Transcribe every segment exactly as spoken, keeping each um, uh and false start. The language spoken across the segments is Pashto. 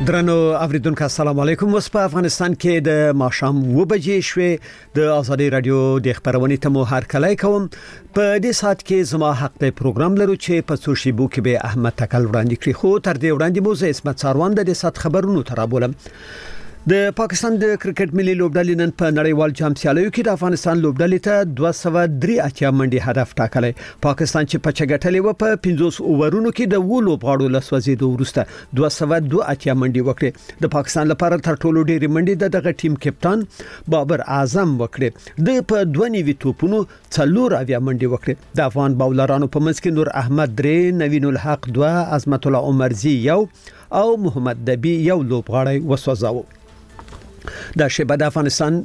درنو اوریدونکو السلام علیکم. اوس په افغانستان کې د ماښام و بجې شوې د ازادي رادیو د خبرونې ته مو هر کله کوم. په دې سات کې زما حق ته پروګرام لرو چې په سوشي بو کې به احمد تکل وړاندې کړی، خو تر دې وړاندې مو زه اسمت ساروان د دې سات خبرونو ترابولم. د پاکستان د کرکټ ملي لوبډلې نن په نړیوال جام سیالیو کې د افغانستان لوبډلې ته دوه سوه درې اتیا منډي هدف ټاکلی. پاکستان چې په چګټلې و په پنځوس اوورونو کې د و لوبغاړو لسوځېدو وروسته دوه سوه دوه اتیا منډي وکړې. د پاکستان لپاره تر ټولو ډېری منډي د دغه ټیم کپتان بابر اعظم وکړې. د په دوه نیوي توپونو څلور اویا منډي وکړې. د افغان باولرانو په منځ کې نور احمد درې، نوین الحق دوه، عظمت الله عمرزي یو او محمد دبي یو لوبغاړی وسوځاوه. دا شی به د افغانستان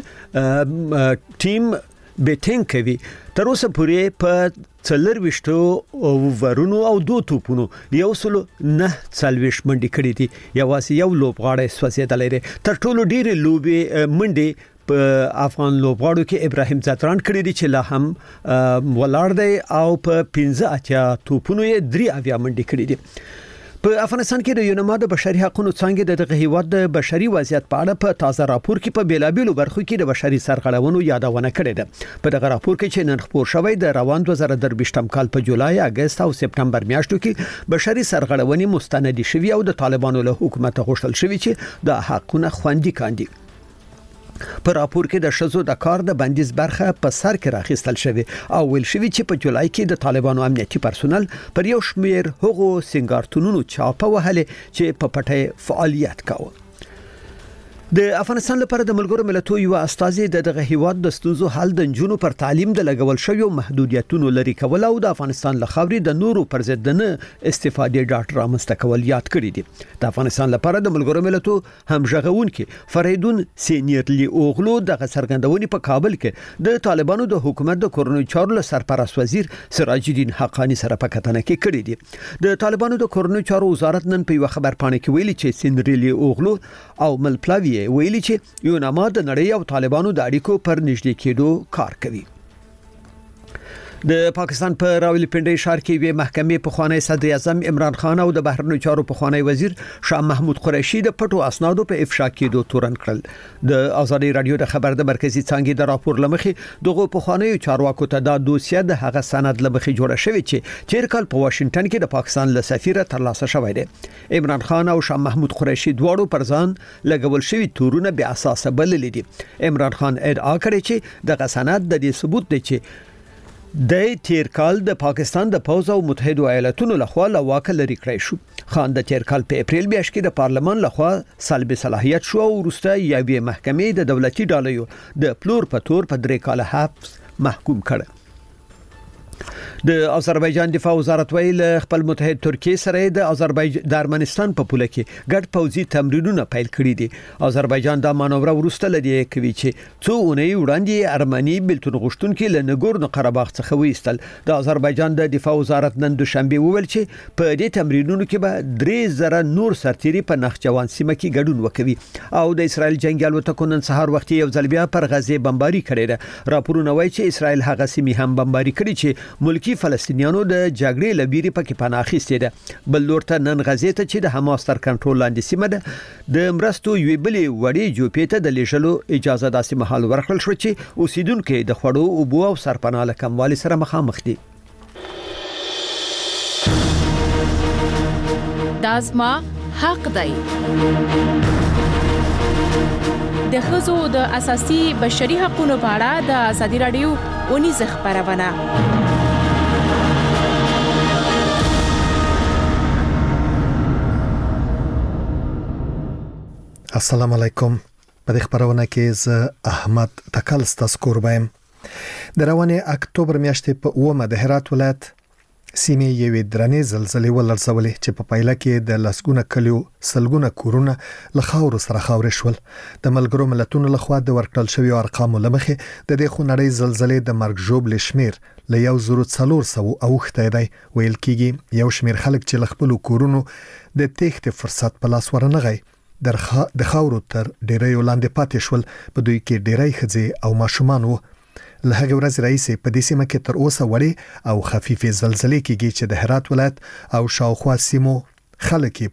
ټیم بیټینګ کوي. تر اوسه پورې په څلور وشتو ورونو او دوه توپونو یو سلو نه څلويش منډي کړې دي. یوازې یو لوبغاړی سوځېدلی دی. تر ټولو ډېرې لوبې منډي په افغان لوبغاړو کې ابراهیم ځدران کړی دی چې لا هم ولاړ دی او په پنځه اتیا توپونو یې درې اویا منډي کړې دي. په افغانستان کې د یونما د بشري حقوقو څنګه د دغه هیواد د بشري وضعیت په اړه په تازه راپور کې په بیلابېلو برخو کې د بشري سرغړونو یادونه کړې ده. په دغه راپور کې چې نن خبر شوی د روان دوه زره درویشتم کال په جولای، اگست او سپتمبر میاشتو کې بشري سرغړونې مستندې شوي او د طالبانو له حکومت غوښتل شوی چې د حقوقو خوندي کاندي. په راپور کې د شذو د کار د بندیز برخه په سر کې راخیستل شوی او ویل شوی چې په جولای کې د طالبانو امنیتي پرسونل پر یو شمیر هغو سنگارتونونو چاپه وهلې چې په پټه فعالیت کاوه. د افغانستان لپاره د ملګرو ملتونو یو استازي د دغه هیواد د ستونزو حل د جنونو پر تعلیم د لګول شوی محدودیتونو لري کول او د افغانستان لخوا د نورو پر ضد نه استفادې ډاټ رامنځته کول یاد کړی دي. د افغانستان لپاره د ملګرو ملتونو همغږون کې فریدون سینیرلی اوغلو د څرګندونې په کابل کې د طالبانو د حکومت د کورنۍ چارو له سرپرست وزیر سراج الدین حقانی سره په کتنه کې کړی دي. د طالبانو د کورنۍ چارو وزارت نن په یو خبر پاڼه کې ویلي چې سینیرلی اوغلو او ملپلاوی ویلي چې یونما د نړۍ او طالبانو د اړیکو پر نږدې کېدو کار کوي. د پاکستان په راولپنډي ښار کې وی محکمې په خوانی صدر اعظم عمران خان او د بهرنیو چارو په خوانی وزیر شاه محمود قریشي د پټو اسنادو په افشا کېدو تورن کړل. د ازادي رادیو د خبر د مرکزی څنګه د راپور لمخې دغه په خوانی چارواکو ته د دوسیه د هغه سند لمخې جوړه شوې چې تیر کال په واشنگټن کې د پاکستان له سفیر ترلاسه شوی دی. عمران خان او شاه محمود قریشي دواړو پر ځان لګول شوی تورونه بیا اساسه بلل دي. عمران خان ادعا کړی چې دغه سند د دې ثبوت دی چې د تیر کال د پاکستان د پوز او متحده ایالاتونو لخوا له واکه لري کړی شو. خان د تیر کال په اپریل میاشت کې د پارلمان لخوا سلب صلاحیت شو او وروسته یوې محکمې د دولتي ډالۍ د پلور په تور په درې کال حبس محکوم کړ. د آذربایجان دفاع وزارت ویل خپل متحد ترکیه سره د آذربایجان د ارمنستان په پوله کې ګډ پوځي تمرینونه پیل کړي دي. آذربایجان دا مانور ورسته لدی کوي چې څو اونۍ وړاندې ارمني بلتون غشتونکو له نګورنو قرهباغ څخه وېستل. د آذربایجان د دفاع وزارت نن دوشنبه وویل چې په دې تمرینونو کې به درې زره نور سرتيري په نخجوان سیمه کې ګډون وکوي او د اسرایل جنگي الوتکو نن سهار وخت یو ځل بیا پر غزه بمباري کړې ده. راپورونه وایي چې اسرایل هغه سیمه هم بمباري کړې چې ملکی فلسطینیانو د جګړې لبيري پکې پناه اخیستې ده. بل لور ته نن غزې ته چې د حماس تر کنټرول لاندې سیمه ده د مرستو یوې بلې وړې جوپې ته د لیږلو اجازه داسې مهال ورکړل شو چې اوسیدونکو د خړو او بو او سرپناه له کموالي سره مخامخ دي. دازما حق دی. د ښځو د اساسي بشري حقوقو په اړه د ازادي رادیو ونیزه خبرونه. السلام علیکم. په دې خبرونه کې ز احمد تکل ستاسو قربایم. د روانې اکتوبر میاشتې په اومه د هرات ولایت سیمه یوې درنې زلزلې ولرسولې چې په پایله کې د لسګونه کلیو سلګونه کورونه له خاورو سره خاورې شول. د ملګرو ملتونو لخوا د ورکړل شوی ارقامو لمخې د دې خونړۍ زلزلې د مرګ ژوبل شمیر له یو زرو څلور سوه اوښته دی. ویل کېږي یو شمیر خلک چې له خپل کورونو د تېښتې فرصت په لاس ورنغی د خاورو تر ډیرې ولاندې پاتې شول. په دوی کې ډیرې ښځې او ماشومان وو. له هغه ورځ راځي په دې سیمه کې تر اوسه وړي او خفيفه زلزلې کېږي چې د هرات ولایت او شاوخوا سیمو خلک په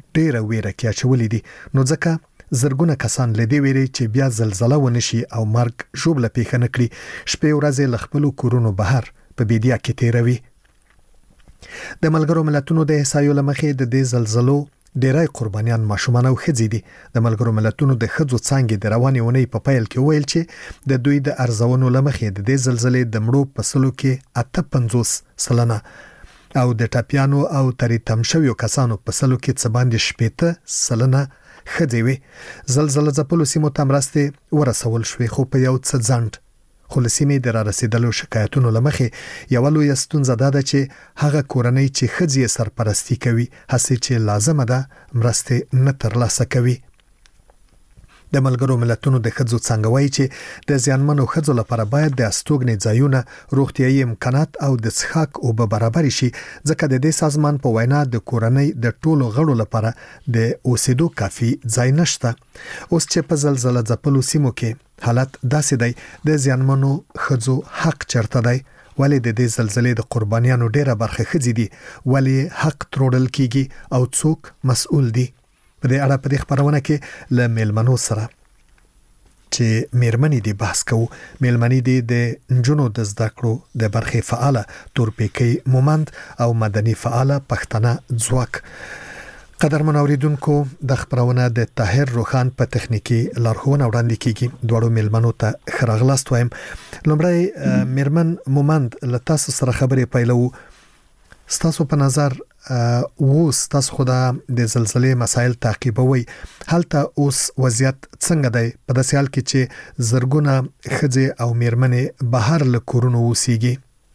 ډیره ویره کې اچولې دي، نو ځکه زرګونه کسان لدی ویري چې بیا زلزلہ ونشي او مرګ ژوبله پیښه نکړي، شپې ورځې لخپلو کورونو بهر په بیدیا کې تیروي. د ملګرو ملتونو د احصایو لمخې د دې زلزلو ډیرای قربانیان ماشومان او ښځې دي. د ملګرو ملتونو د ښځو څانګې د روانې اونۍ په پیل کې ویل چې د دوی د ارزونو لمخې د دې زلزلې د مړو په سلو کې اته پنځوس سلنه او د ټاپیانو او تری تم شویو کسانو په سلو کې څه باندې شپېته سلنه ښځې وي. زلزلې ځپلو سیمو ته مرستې ورسول شوې، خو په یو څه ځنډ. خو له سیمې د را رسیدلو شکایتونو لمخې یو لوی ستونزه ده چې هغه کورنۍ چې ښځې سرپرستی کوي هڅه چې لازمه ده مرستې نه ترلاسه کوي. د ملګرو ملتونو د ښځو څنګه وایي چې د زیانمنو ښځو لپاره باید د استوګنې ځایونه، روغتیايي امکانات او د څښاک اوبه برابر شي، ځکه د دې سازمان په وینا د کورنۍ د ټولو غړو لپاره د اوسېدو کافي ځای نشته. اوس چې په زلزلہ ځپلو سیمو کې حالت داسې دی، د زیانمنو ښځو حق چرته دی؟ ولې د دې زلزلې د قربانیانو ډیره برخه ښځې دي؟ ولې حق تروړل کیږي او څوک مسؤل دي؟ په دې اړه په دې خبرونه کې له میلمنو سره چې میرمنې دي بحث کوو. میلمنې دي د نجونو د زده کړو د برخې فعاله تورپیکی مومند او مدني فعاله پښتنه ځواک. قدر منوریدونکو، د خبرونه د طاهر روخان په تخنیکی لارښوونه وړاندې کیږي. دوړو میلمنو ته خراغلاست وایم. لومړی میرمن مومند له تاسو سره خبرې پیلو. ستاسو په نظر اوس تاسو خو د زلزلې مسایل تعقیبوي، هلته اوس وضعیت څنګه دی په داسې حال کې چې زرګونه ښځې او میرمنې بهر له کورونو اوسېږي؟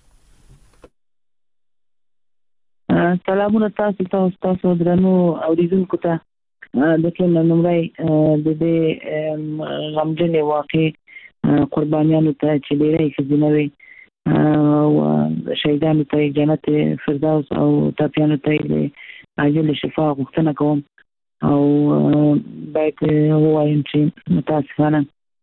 سلامونه تاسو ته تاسو درنو اوریدونکو ته. د ټول نمبر د دې غمجنې واقع قربانیانو ته چې ډېرې ښځینه وي او شهیدانو ته جنت فردوس او ټاپیانو ته عاجل شفا غوښتنه کوم. او باید ووایم چې متاسفانه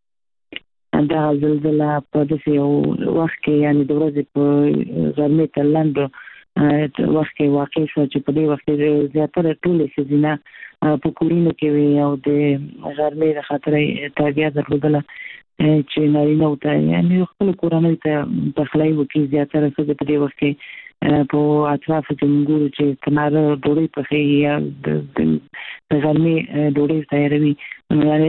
دا زلزلہ په داسې یو وخت کې، یعنی د ورځې په غرمې ته لنډ وخت کې واقع شو چې په دې وخت کې زیاتره ټولې ښځینه په کورونو کې وي او د غرمې د خاطرې تابعه درلودله چې نارینه ته یعنی خپل کورنۍ ته پخلی وکړي. زیاتره ښځې په دې وخت کې په اطرافو کې موږ ګورو چې تناره ډوډۍ پخېږي یا د غرمې ډوډۍ تیاروي. یعنې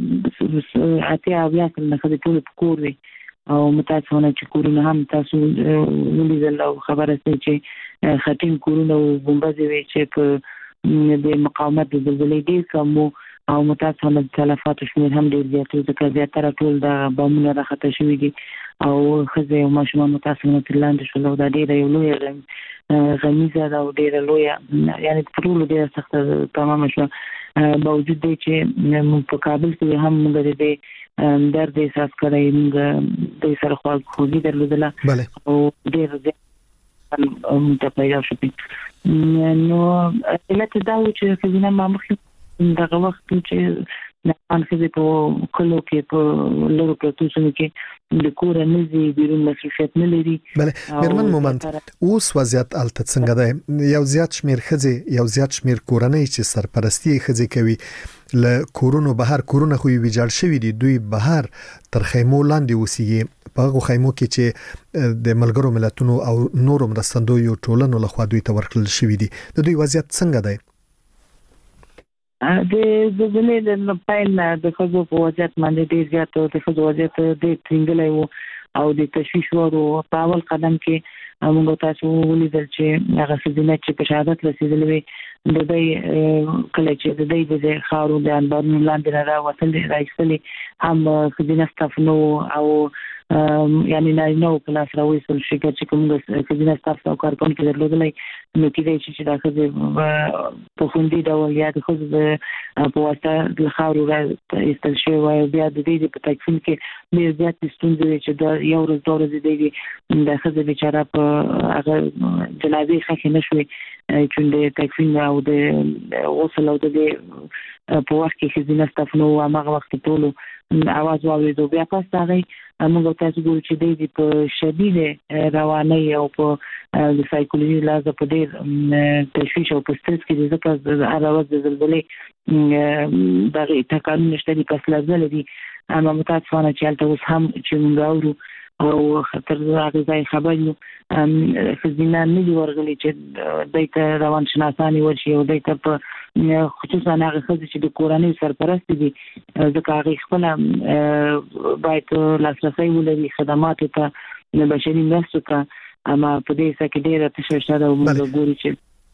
اتیا اویا کلونه ښځې ټولې په کور وي او متاسفانه چې کورونه هم تاسو ولیدل او خبره سي چې خټین کورونه او ګمبزې وي چې په د مقاومت د زلزلې ډېر کم او متاسفانه تلفاتو شمېر هم ډېر زیات و، ځکه زیاتره ټول د بامونه راښکته شوي دي او ښځې او ماشومان متاسفانه ترې لاندې شول او دا ډېره یو لویه غمیزه ده او ډېره لویه، یعنې په ټولو ډېره سخته تمامه شوه. باوجود دی چې په کابل کې هم موږ د دې درد احساس کړی، موږ د سره خواږه درلودله او ډېر زیات ته پیدا شو. نو علت دا و چې ښځینه مامخې دغه وخت چې نقان ښځې په کلو کې په لرو پرتو سیمو کې د کور نه ځي، بیرون مصروفیت نه لري. بله میرمن مومند، اوس وضعیت هلته څنګه دی؟ یو زیات شمېر ښځې، یو زیات شمېر کورنۍ چې سرپرستی ښځې کوي له کورونو بهر، کورونه خو یې ویجاړ شوي دي، دوی بهر تر خیمو لاندې اوسېږي. په هغو خیمو کې چې د ملګرو ملتونو او نورو مرستندویو ټولنو لخوا دوی ته ورکړل شوي دي، د دوی وضعیت څنګه دی؟ د زلزلې د پیل نه د ښځو په وضعیت باندې ډېر زیات د ښځو وضعیت ډېر ټینګلی و او د تشویش وړ و. په اول قدم کې موږ تاسو ولیدل چې هغه ښځینه چې په شهادت رسېدلې وې د دوی کله چې د دوی د خاورو د انبارونو لاندې نه راوتلې راایستلې هم ښځینه سټاف نه و او یعنی نارینه و په لاس راویستل شي چې کوم ښځینه سټاف او کارکوونکي درلودلی، نو کېدای شي چې دا ښځې په خوندي ډول یا د ښځو په واسطه د خاورو راایستل شوی وای. بیا د دې په تکفین کې ډېر زیاتې ستونزې وې چې دا یو ورځ دوه ورځې دی د ښځې بیچاره په هغه جنازې ښخې نه شوې چې د تکفین او د غسل او د په وخت کې خزینه ستفنو او هغه وخت ټول اواز واورېدو بیا پس هغه موږ تاسو ګورو چې د په شدید رواني او په د سایکولوژي لازم په ډېر تشویش او په سترس کې ځکه هغه وخت د زلزلې دغه تکانونه نشته دي پس لازم دي اما متاسفانه چې البته اوس هم چې موږ اورو او خطر هغه ځای خبر یو خزینه نه دی ورغلي چې دایته روان شناسانی ورشي او دایته په خصوصا هغه خزې چې د کورنۍ سرپرست دي ځکه هغه خپل باید لاسرسي ولري خدماتو ته بشري مرستو ته اما په دې ځکه کې ډېره تشویش ده او موږ ګورو چې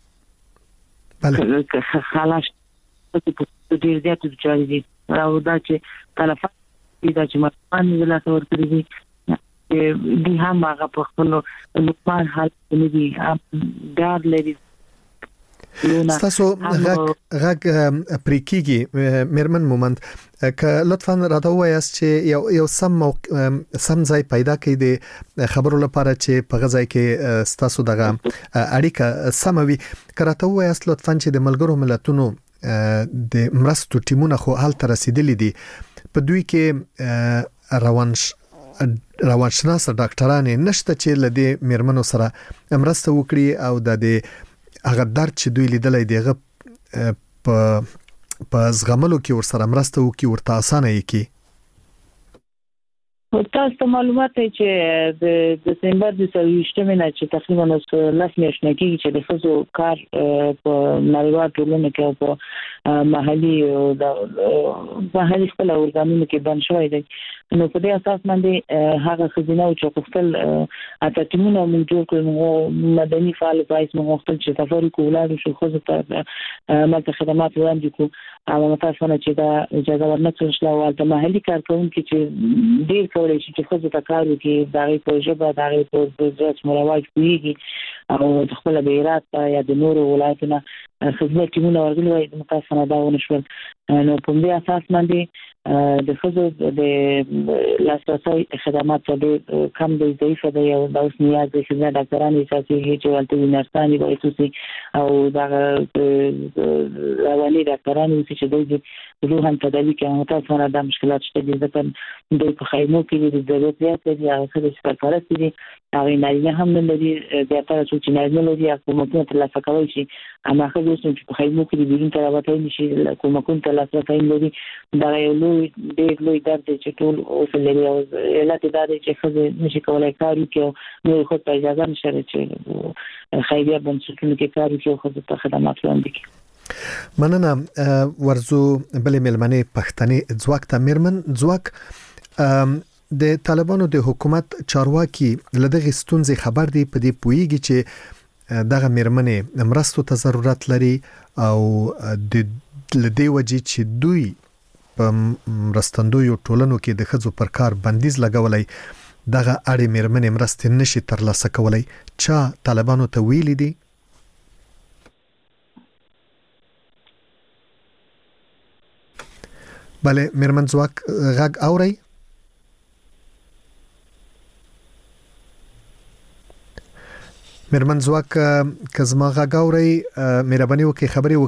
بله خلاص په ډېر زیات چاري دي او دا چې تلفات دا چې مرمان ویلا تور کړی دي دی هم هغه په خپل لوکمان حال کې دي ډار لري تاسو غږ غږ پریکيږي میرمن مومند که لطفا راته وایاست چې یو یو سم سم ځای پیدا کړئ د خبرو لپاره چې په غځای کې تاسو دغه اړیکه سموي کراته وایاست لطفا چې د ملګرو ملتونو د مرستو ټیمونه خو حال تر رسیدلې دي په دوی کې روانش روانشناس ډاکټران نشته چې لدی میرمنو سره مرسته وکړي او د هغه درد چې دوی لیدلای دیغه په په زغملو کې ور سره مرسته وکړي ورته اسانه یې کی تاسو معلومات چې د دسمبر د سويشتمه نه چې تقریبا لاس میاشتې کې چې د فزو کار په نړیوال ټولنه کې په محلي او د محلي خپل اورګانونو کې بند شوی دی نو په دې اساس باندې هغه خزینه او چې خپل اتټیمونه موږ جوړ کړو مدني فعال پایس موږ خپل چې تفریق ولادو شو خو ته ماته خدمات وړاندې کو او متاسفانه چې دا اجازه ورنکړل شو او د محلي کارکونکو چې ډیر کولای شي چې خو ته کار وکړي دا غي پروژه دا غي پروژه مروج کیږي او خپل بیرات یا د نورو ولایتونو خدمت ټیمونه ورغلي د متاسفانه دا ونشول نو په دې اساس باندې د خزو د لاسرسي خدمات د کم د ضعیف دی او د اوس نیاز د خدمت ډاکټرانو اساسي چې ولته نرساني وایي توسي او دا رواني ډاکټرانو چې د روحان تداوی کې متاسفانه د مشکلات شته دي ځکه د په خیمو کې د ضرورت زیات دي هغه څه چې سرپرست دي هغه نه هم نه لري د تاسو چې نه لري حکومتونه ترلاسه کوي شي اما خو چې په خیمو کې د بیرون تر راوته نشي حکومتونه ترلاسه کوي لري دا یو ډېر لوی درد چې ټول اوس لري او علت دا دی چې خزه نشي کولای کار وکړي نو خو په اجازه نشي چې خیریه بنسټونو کې کار وکړي خو ته خدمات وړاندې کړي مننه ورزو بلې ملمنې پښتني ځواک ته میرمن ځواک د طالبانو د حکومت چارواکي لدغه ستونزې خبر دی په دې پویږي چې دغه میرمنې مرستو ته ضرورت لري او د لدی وجې چې دوی په مرستندویو ټولنو کې د خزو پر کار بندیز لګولای دغه اړې میرمنې مرستې نشي ترلاسه کولای چا طالبانو ته ویلي دي بله میرمن ځواک غږ اوري میرمن ځواک کزما غږ اوري مهرباني وکړئ خبري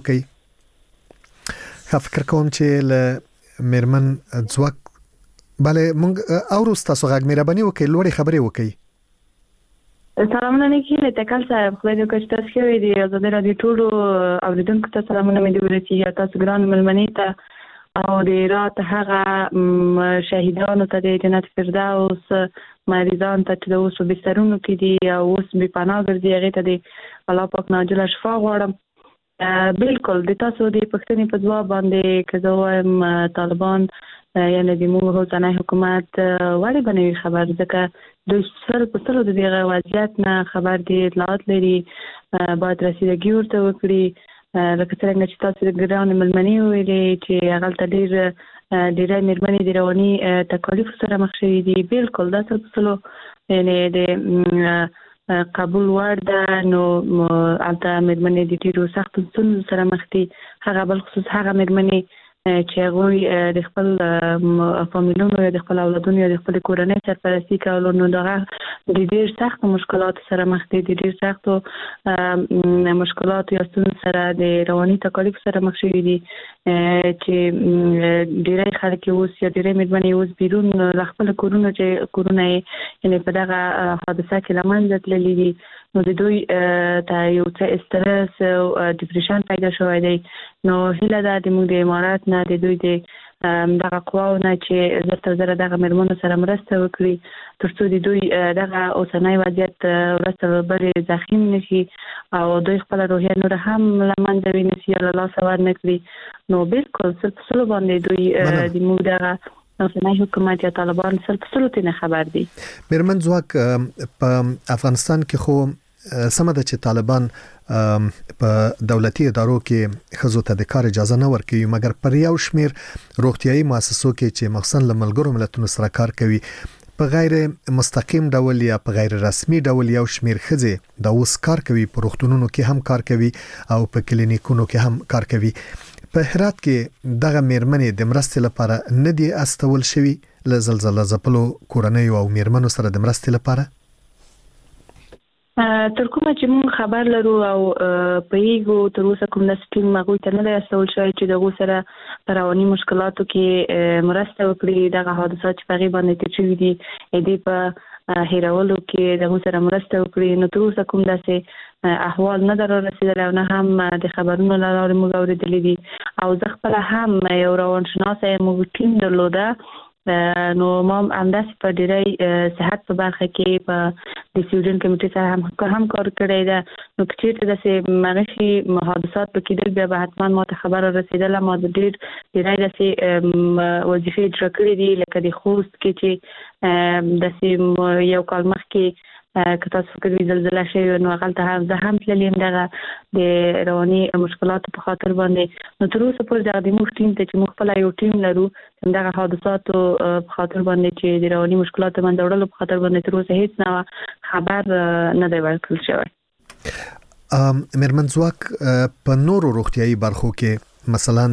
وکړئ فکر کوم چې ل میرمن ځواک bale مونږ اورو تاسو غږ مهرباني وکړئ لوړې خبرې وکړئ سلامونه نیکی له تکل صاحب خو دې کوم تاسو کې دی زه د رادیو ټولو اوریدونکو ته سلامونه مې دی ورسیږي تاسو ګران ملمنې ته او د رات هغه شهیدانو ته د جنت فردوس مریضان ته چې اوس په بسترونو کې دي او اوس به پناه ګرځي هغه ته د الله پاک ناجله شفا غواړم بالکل د تاسو د پښتني په ځواب باندې که زه وایم طالبان یعنی د موږ هوځنه حکومت وړي بنوي خبر ځکه د سر په سر د دغه وضعیت نه خبر دی اطلاعات لري باید رسیدګي ورته وکړي لکه څنګه چې تاسو د ګران ملمنې ویلي چې هغه ته ډیر ډیر مېرمنې د رواني تکالیف سره مخ شوي دي بالکل دا څه څلو یعنی د قبول ورده نو البته مېرمنې د ډیرو سختو ستونزو سره مخ دي هغه بل خصوص هغه مېرمنې چې هغه د خپل فامیلونو یا د خپل اولادونو یا د خپل کورنۍ سرپرستی کول نو دغه د ډیر سخت مشکلات سره مخ دي د ډیر سخت مشکلات یا ستونزې سره د رواني تکالیف سره مخ شوي دي چې ډیری خلک اوس یا ډیری مېرمنې اوس بیرون له خپل کورونو چې کورونه یې په دغه حادثه کې له منځه تللي دي نو د دوی ته یو څه استرس او ډیپریشن پیدا شوی دی نو هیله ده د موږ د امارات نه د دوی د دغه قواونه چې زر تر زره دغه مېرمنو سره مرسته وکړي تر څو د دوی دغه اوسنی وضعیت وروسته بلې زخیم نشي او دوی خپل روحیه نور هم له منځه ونیسي یا له لاسه ورنه کړي نو بالکل سل په سلو باندې دوی د موږ دغه اوسنی حکومت یا طالبان سل په سلو تنه خبر دي. مېرمن ځواک په افغانستان کې خو سمه ده چې طالبان په دولتي ادارو کې خزو ته د کار اجازه نه ورکوي مګر پر یو شمیر روغتيایي مؤسسو کې چې مخصوصا له ملګرو ملتونو سره کار کوي په غیر مستقیم ډول یا په غیر رسمي ډول یو شمیر خزه د اوس کار کوي په روغتونونو کې هم کار کوي او په کلینیکونو کې هم کار کوي. په هرات کې دغه مېرمنې د مرستې لپاره نه دي استول شوي له زلزلې ځپلو کورنۍ او مېرمنو سره د مرستې لپاره تر کومه چې موږ خبر لرو او په یو تر اوسه کوم د سټیم مغوي ته نه استول شوی چې دغه سره رواني مشکلاتو کې مرسته وکړي دغه حادثات چې په باندې تیر شوي دي دې په هیرولو کې دغه سره مرسته وکړي نو تر اوسه کوم داسې احوال نه در رسیدل او نه هم د خبرونو لاره موږ اوریدلې دي او زه خپل هم یو روانشناس موږ ټیم درلوده نو ما همداسې په ډیری صحت په برخه کې په د سټوډنټ کمیټې سره هم هم کار کړی ده نو که چېرته داسې مغشي حادثات په کېدل بیا به حتما ما ته خبره رسېدله ما د ډېر ډیری داسې وظیفې اجرا کړې دي لکه د خوست کې چې داسې یو کال مخکې که تاسو فکر وي زلزله شوې نو هغلته هم زه هم تللې یم دغه د رواني مشکلاتو په خاطر باندې نو تر اوسه پورې دغه د موږ ټیم ته چې موږ خپله یو ټیم لرو دغه حادثاتو په خاطر باندې چې د رواني مشکلاتو منځه وړلو په خاطر باندې تر اوسه هیڅ نه خبر نه دی ورکړل شوی. مېرمن ځواک په نورو روغتیایي برخو کې مثلا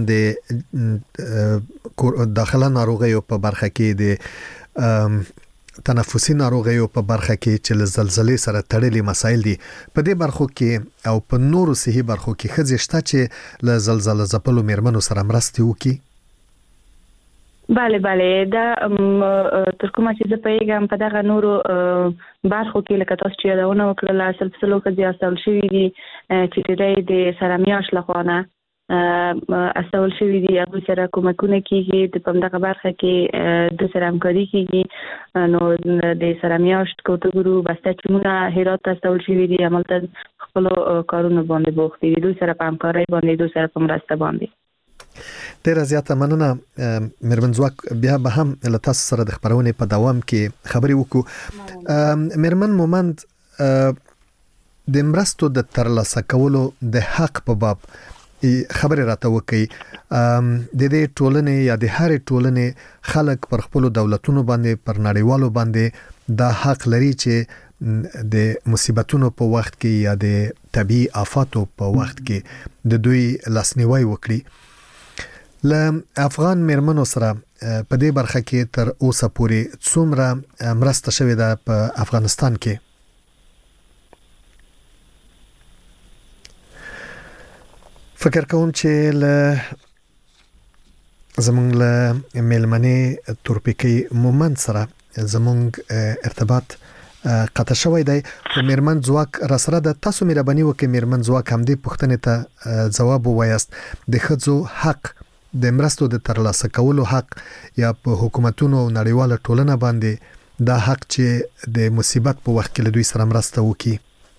د داخله ناروغیو په برخه کې د تنفسي ناروغیو په برخه کې چې له زلزلې سره تړلي مسایل دي په دې برخو کې او په نورو صحي برخو کې خځې شته چې له زلزلې ځپلو مېرمنو سره مرسته وکړي. بله بله دا تر کومه چې زه پوهیږم په دغه نورو برخو کې لکه تاسو چې یادونه وکړله سل په سلو ښځې استول شوي دي چې ډېری د سره میاشت لخوا نه استول شوي دي هغوی سره کومکونه کېږي د په همدغه برخه کې د سره همکاري کېږي نو د سره میاشت کوټګرو بسته ټیمونه هرات ته استول شوي دي هملته خپلو کارونو باندې بوخت دي دوی سره په همکارۍ باندې دوی سره په مرسته باندې. ډیره زیاته مننه مېرمن ځواک بیا به هم له تاسو سره د خبرونې په دوام کې خبرې وکړو. مېرمن مومند د مرستو د ترلاسه کولو د حق په باب خبرې راته وکړي د دې ټولنې یا د هرې ټولنې خلک پر خپل دولتونو باندې پر نړیوالو باندې دا حق لري چې د مصیبتونو په وخت کې یا د طبيعي آفاتو په وخت کې د دوی لاسنیوي وکړي. له افغان مېرمنو سره په دې برخه کې تر اوسه پورې څومره مرسته شوې ده په افغانستان کې؟ فکر کوم چې له زمونږ له مېلمنې تورپیکۍ مومند سره زمونږ ارتباط قطع شوی دی خو مېرمن ځواک را سره ده. تاسو مهرباني وکړئ مېرمن ځواک همدې پوښتنې ته ځواب ووایاست د ښځو حق د مرستو د ترلاسه کولو حق یا په حکومتونو او نړیواله ټولنه باندې دا حق چې د مصیبت په وخت کې له دوی سره مرسته وکړي.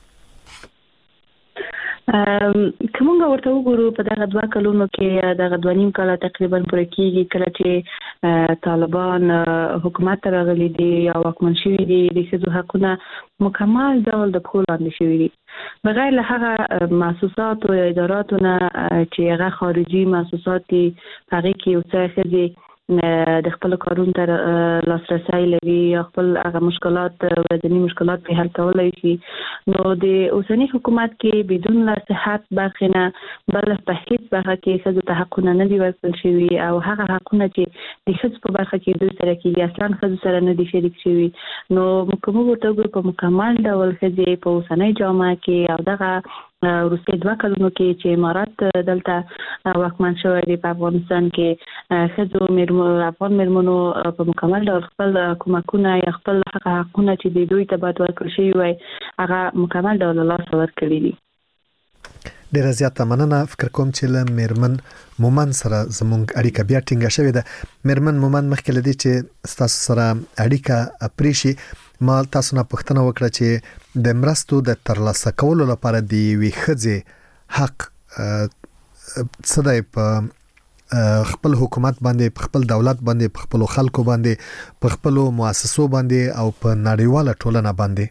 کومه ورته وګورو په دغه دوه کلونو کې دغه دوه نیم کال تقریبا پوره کېږي کله چې طالبان حکومت ته راغلي دي یا واکمن شوي دي د ښځو حقونه مکمل ډول د پښو لاندې شوي دي بغیر له هغه محسوسات او اداراتو نه چې هغه خارجي محسوسات دي هغه کې یو څه ښځې د خپل کارونو ته لاسرسي لري یا خپل هغه مشکلات ورځنی مشکلات په حل کولای شي. نو د اوسنی حکومت کې بدون له صحت برخه نه بل په هیڅ برخه کې ښځو ته حقونه نه دي ورکړل شوي او هغه حقونه چې د ښځو په برخه کې دوی سره کېږي اصلا ښځو سره نه دي شریک شوي. نو کوم ورته په مکمل ډول ښځې په اوسنۍ جامعه کې او دغه وروسته دوه کلونو کې چې امارات دلته واکمن شوی دی په افغانستان کې ښځو میرمنو افغان میرمنو په مکمل ډول خپل کومکونه یا خپل حقونه چې د دوی ته باید ورکړل شوي وای هغه مکمل ډول لاس ورکړي دي. ډیره زیاته مننه. فکر کوم چې له میرمن مومن سره زموږ اړیکه بیا ټینګه شوې ده. میرمن مومن مخکې لدی چې تاسو سره اړیکه پریشي ما تاسو نه پوښتنه وکړه چې د مرستو د ترلاسه کولو لپاره د وی خځې حق څه دی په خپل حکومت باندې په خپل دولت باندې په خپل خلکو باندې په خپل مؤسسو باندې او په نړیواله ټولنه باندې.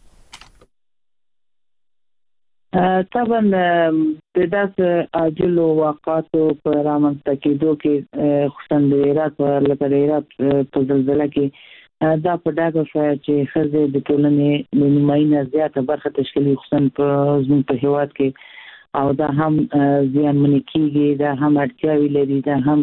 طبعا د داسې عاجل واقعاتو په رامنځته کېدو کې خصوصا د عراق لکه د عراق په زلزلہ کې دا په ډاګه شو چې ښځې د ټولنې د نیماینه زیاته برخه تشکیل خصوصا په زموږ په هیواد کې او دا هم زیانمنې کېږي، دا هم اړتیاوې لري، دا هم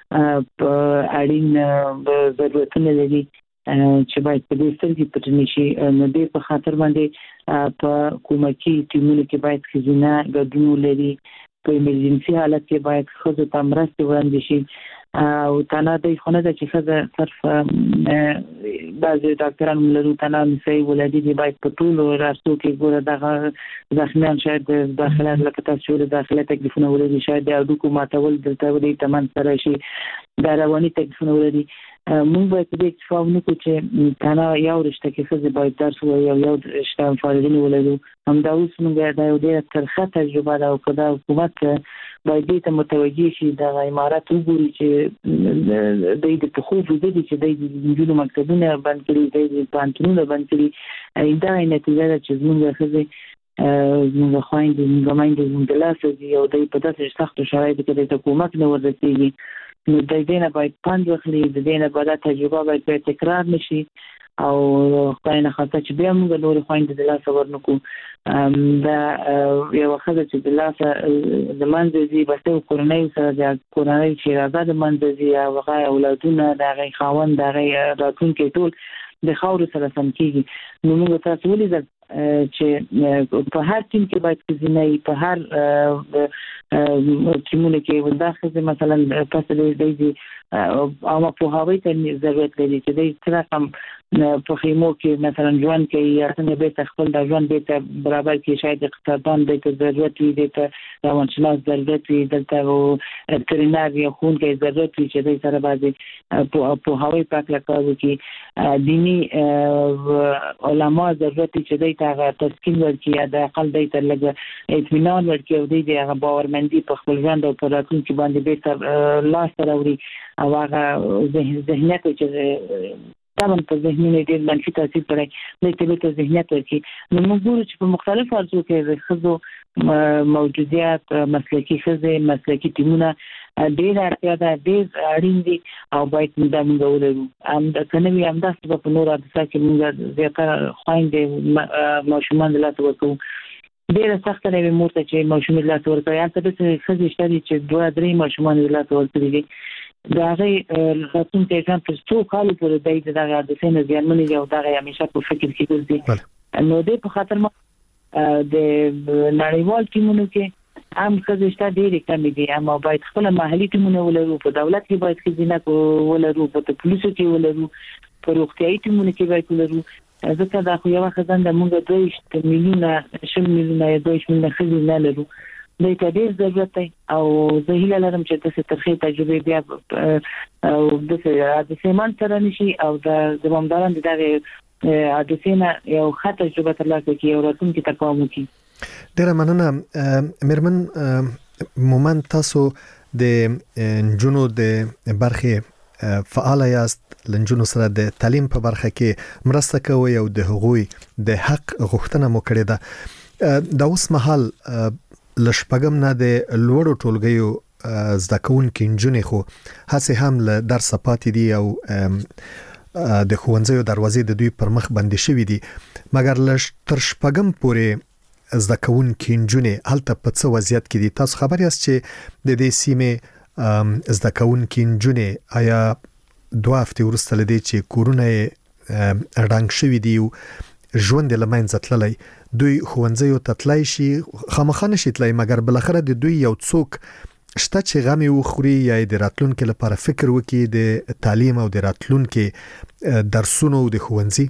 اړین ضرورتونه لري چې باید په دې سترګې پټې نشي. نو دې په خاطر باندې په کومکي ټیمونو کې باید ښځینه ګډون ولري، په ایمرجنسي حالت کې باید ښځو ته مرستې وړاندې شي او تنه د خونه د چې ښځه صرف بعضې ډاکټران لرو تنه نسایي ولادي دي باید په ټولو راستو کې ګوره دغه زخمیان شاید د داخله لکه تاسو د داخله تکلیفونه ولري، شاید د هډوکو ماتول دلته ولري تمن سره شي، دا رواني تکلیفونه ولري. موږ باید دې اتفاق وکړو چې تنه یو رشته کې ښځې باید درس ووایي او یو رشته فارغینې ولرو. همدا اوس موږ دا یو ډېره ترخه تجربه ده او که دا حکومت باید دې ته متوجه شي، دغه امارات وګوري چې دوی د پخو ویده دي چې دوی د نجونو مکتبونه بند کړي، دوی د پوهنتونونه بند کړي. دغه نتیجه ده چې زموږ ښځې زموږ خویندې زموږ میندې زموږ د لاسه دي او دوی په داسې سختو شرایطو کې دوی ته کومک نه وررسېږي. نو د دې نه باید پند واخلي، د دې نه باید تجربه باید بیا تکرار نشي او خدای نه خاطر چې بیا موږ نورې خویندې د لاسه ورنکړو. دا یوه ښځه چې د لاسه د منځه ځي بس یو کورنۍ سره د کورنۍ چې راځه د منځه ځي او هغه اولادونه د هغې خاوند د هغې راتلونکی ټول د خاورو سره سم کېږي. نو موږ تاسو ولیدل چې په هر ټیم کې باید ښځینه وي، په هر ټیمونو کې دا ښځې مثلا تاسو دی عامه پوهاوي ته ضرورت لري چې دوی څه رقم په خیمو کې مثلا ژوند کوي یا څنګه بیرته خپل د ژوند بیرته برابر کړي. شاید اقتصاددان دی ته ضرورت وي، دی ته روانشناس ضرورت وي، دلته وترینر یا ښوونکی ضرورت وي چې دوی سره باندې پوهاوی په هکله کار وکړي. دیني علما ضرورت وي چې دوی ته هغه تسکین ورکړي یا د اقل دوی ته لږ اطمینان ورکړي او دوی د هغه باورمندي په خپل ژوند او په راتلونکي باندې بیرته لاسته راوړي او هغه ذهنیت چې طبعا په ذهنونه ډېر منفي تاثیر کړی دوی ته بیرته ذهنیت ورکړي. نو موږ ګورو چې په مختلفو عرصو کې د ښځو موجودیت، مسلکي ښځې، مسلکي ټیمونه ډېر اړتیا ده، ډېر اړین دي او باید دا موږ ولرو. که نه وي همداسې به په نورو حادثه کې موږ زیاتره خویندې ماشومان د لاسه ورکوو. ډېره سخته نه وي مور ته چې ماشوم د لاسه ورکوي. هلته داسې ښځې شته دي چې دوه درې ماشومان د لاسه ورکړي دي. د هغې راتلونکی ژوند تر څو کالو پورې دی د دغه حادثې نه زیانمنې دي او دغه همیشه په فکر کې ګرځي. نو دې په خاطر ما د نړیوال ټیمونو کې هم ښځې شته ډېرې کمې دي، اما باید خپله محلي ټیمونه ولرو، په دولت کې باید ښځینه ولرو، په پولیسو کې ولرو، په روغتیایي ټیمونو کې باید ولرو. ځکه دا خو یوه ښځه ده موږ دوه میلیونه شل میلیونه یا دوه میلیونه ښځې نه لرو. دوی ته ډېر ضرورت دی او زه هیله لرم چې داسې ترخې تجربې بیا او داسې حادثې منځته رانشي او د زمامداران د دغې حادثې نه یو ښه تجربه ترلاسه کړي او راتلونکي ته پام وکړي. ډېره مننه میرمن مومن، تاسو د نجونو د برخې فعال یاست، له نجونو سره د تعلیم په برخه کې مرسته کوئ او د هغوی د حق غوښتنه مو کړې ده. دا اوس مهال له شپږم نه د لوړو ټولګیو زده کوونکي نجونې خو هڅه هم له درس پاتې دي او د ښوونځیو دروازې د دوی پر مخ بندې شوې دي، مګر لږ تر شپږم پورې زده کوونکي نجونې هلته په څه وضعیت کې دي؟ تاسو خبر یاست چې د دې سیمې زده کوونکي نجونې آیا دوه هفتې وروسته له دې چې کورونه یې ړنګ شوي دي او ژوند یې له منځه تللی، دوی ښوونځیو ته تللی شي؟ خامخا نشي تللی، مګر بالاخره د دوی یو څوک شته چې غم یې وخوري یا د راتلونکي لپاره فکر وکړي د تعلیم او د راتلونکي درسونو او د ښوونځي.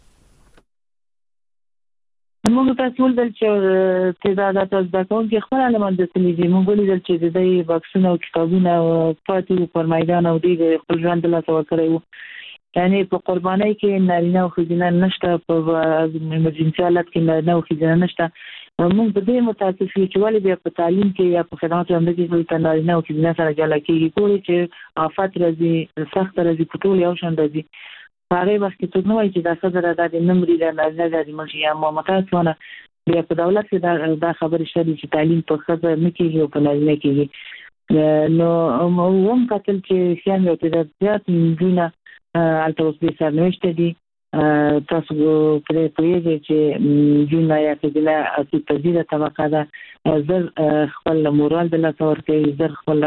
موږ تاسو ولدل چې تعداد زده کوونکي خپل علامات دي. موږ ولیدل چې د دې بکسونه او کتابونه پاتې پر میدان او د خپل ژوند له تاسو کړی وو. یعنی په قربانۍ کې نارینه او ښځینه نشته، په ایمرجنسي حالت کې نارینه او ښځینه نشته. موږ په دې متاسف یو چې ولې بیا په تعلیم کې یا په خدمات باندې کې ټول نارینه او ښځینه سره جلا کېږي، ګوري چې آفات راځي، سخت راځي، په ټول یو شان راځي. هغه وخت کې څوک نه وایي چې دا خبره د نمبر د نارینه د مرشي یا متاسفانه بیا په دولت کې دا خبره شته چې تعلیم په خبره نه کېږي او په نارینه کېږي. نو هم کتل چې خیام یو تعداد زیات نجونه البته اوس به سرنوشت دي. تاسو پرې پوهیږئ چې نجونه یا ښځینه اصلي پذیره طبقه ده، زر خپل مورال د لاسه ورکوي، زر خپل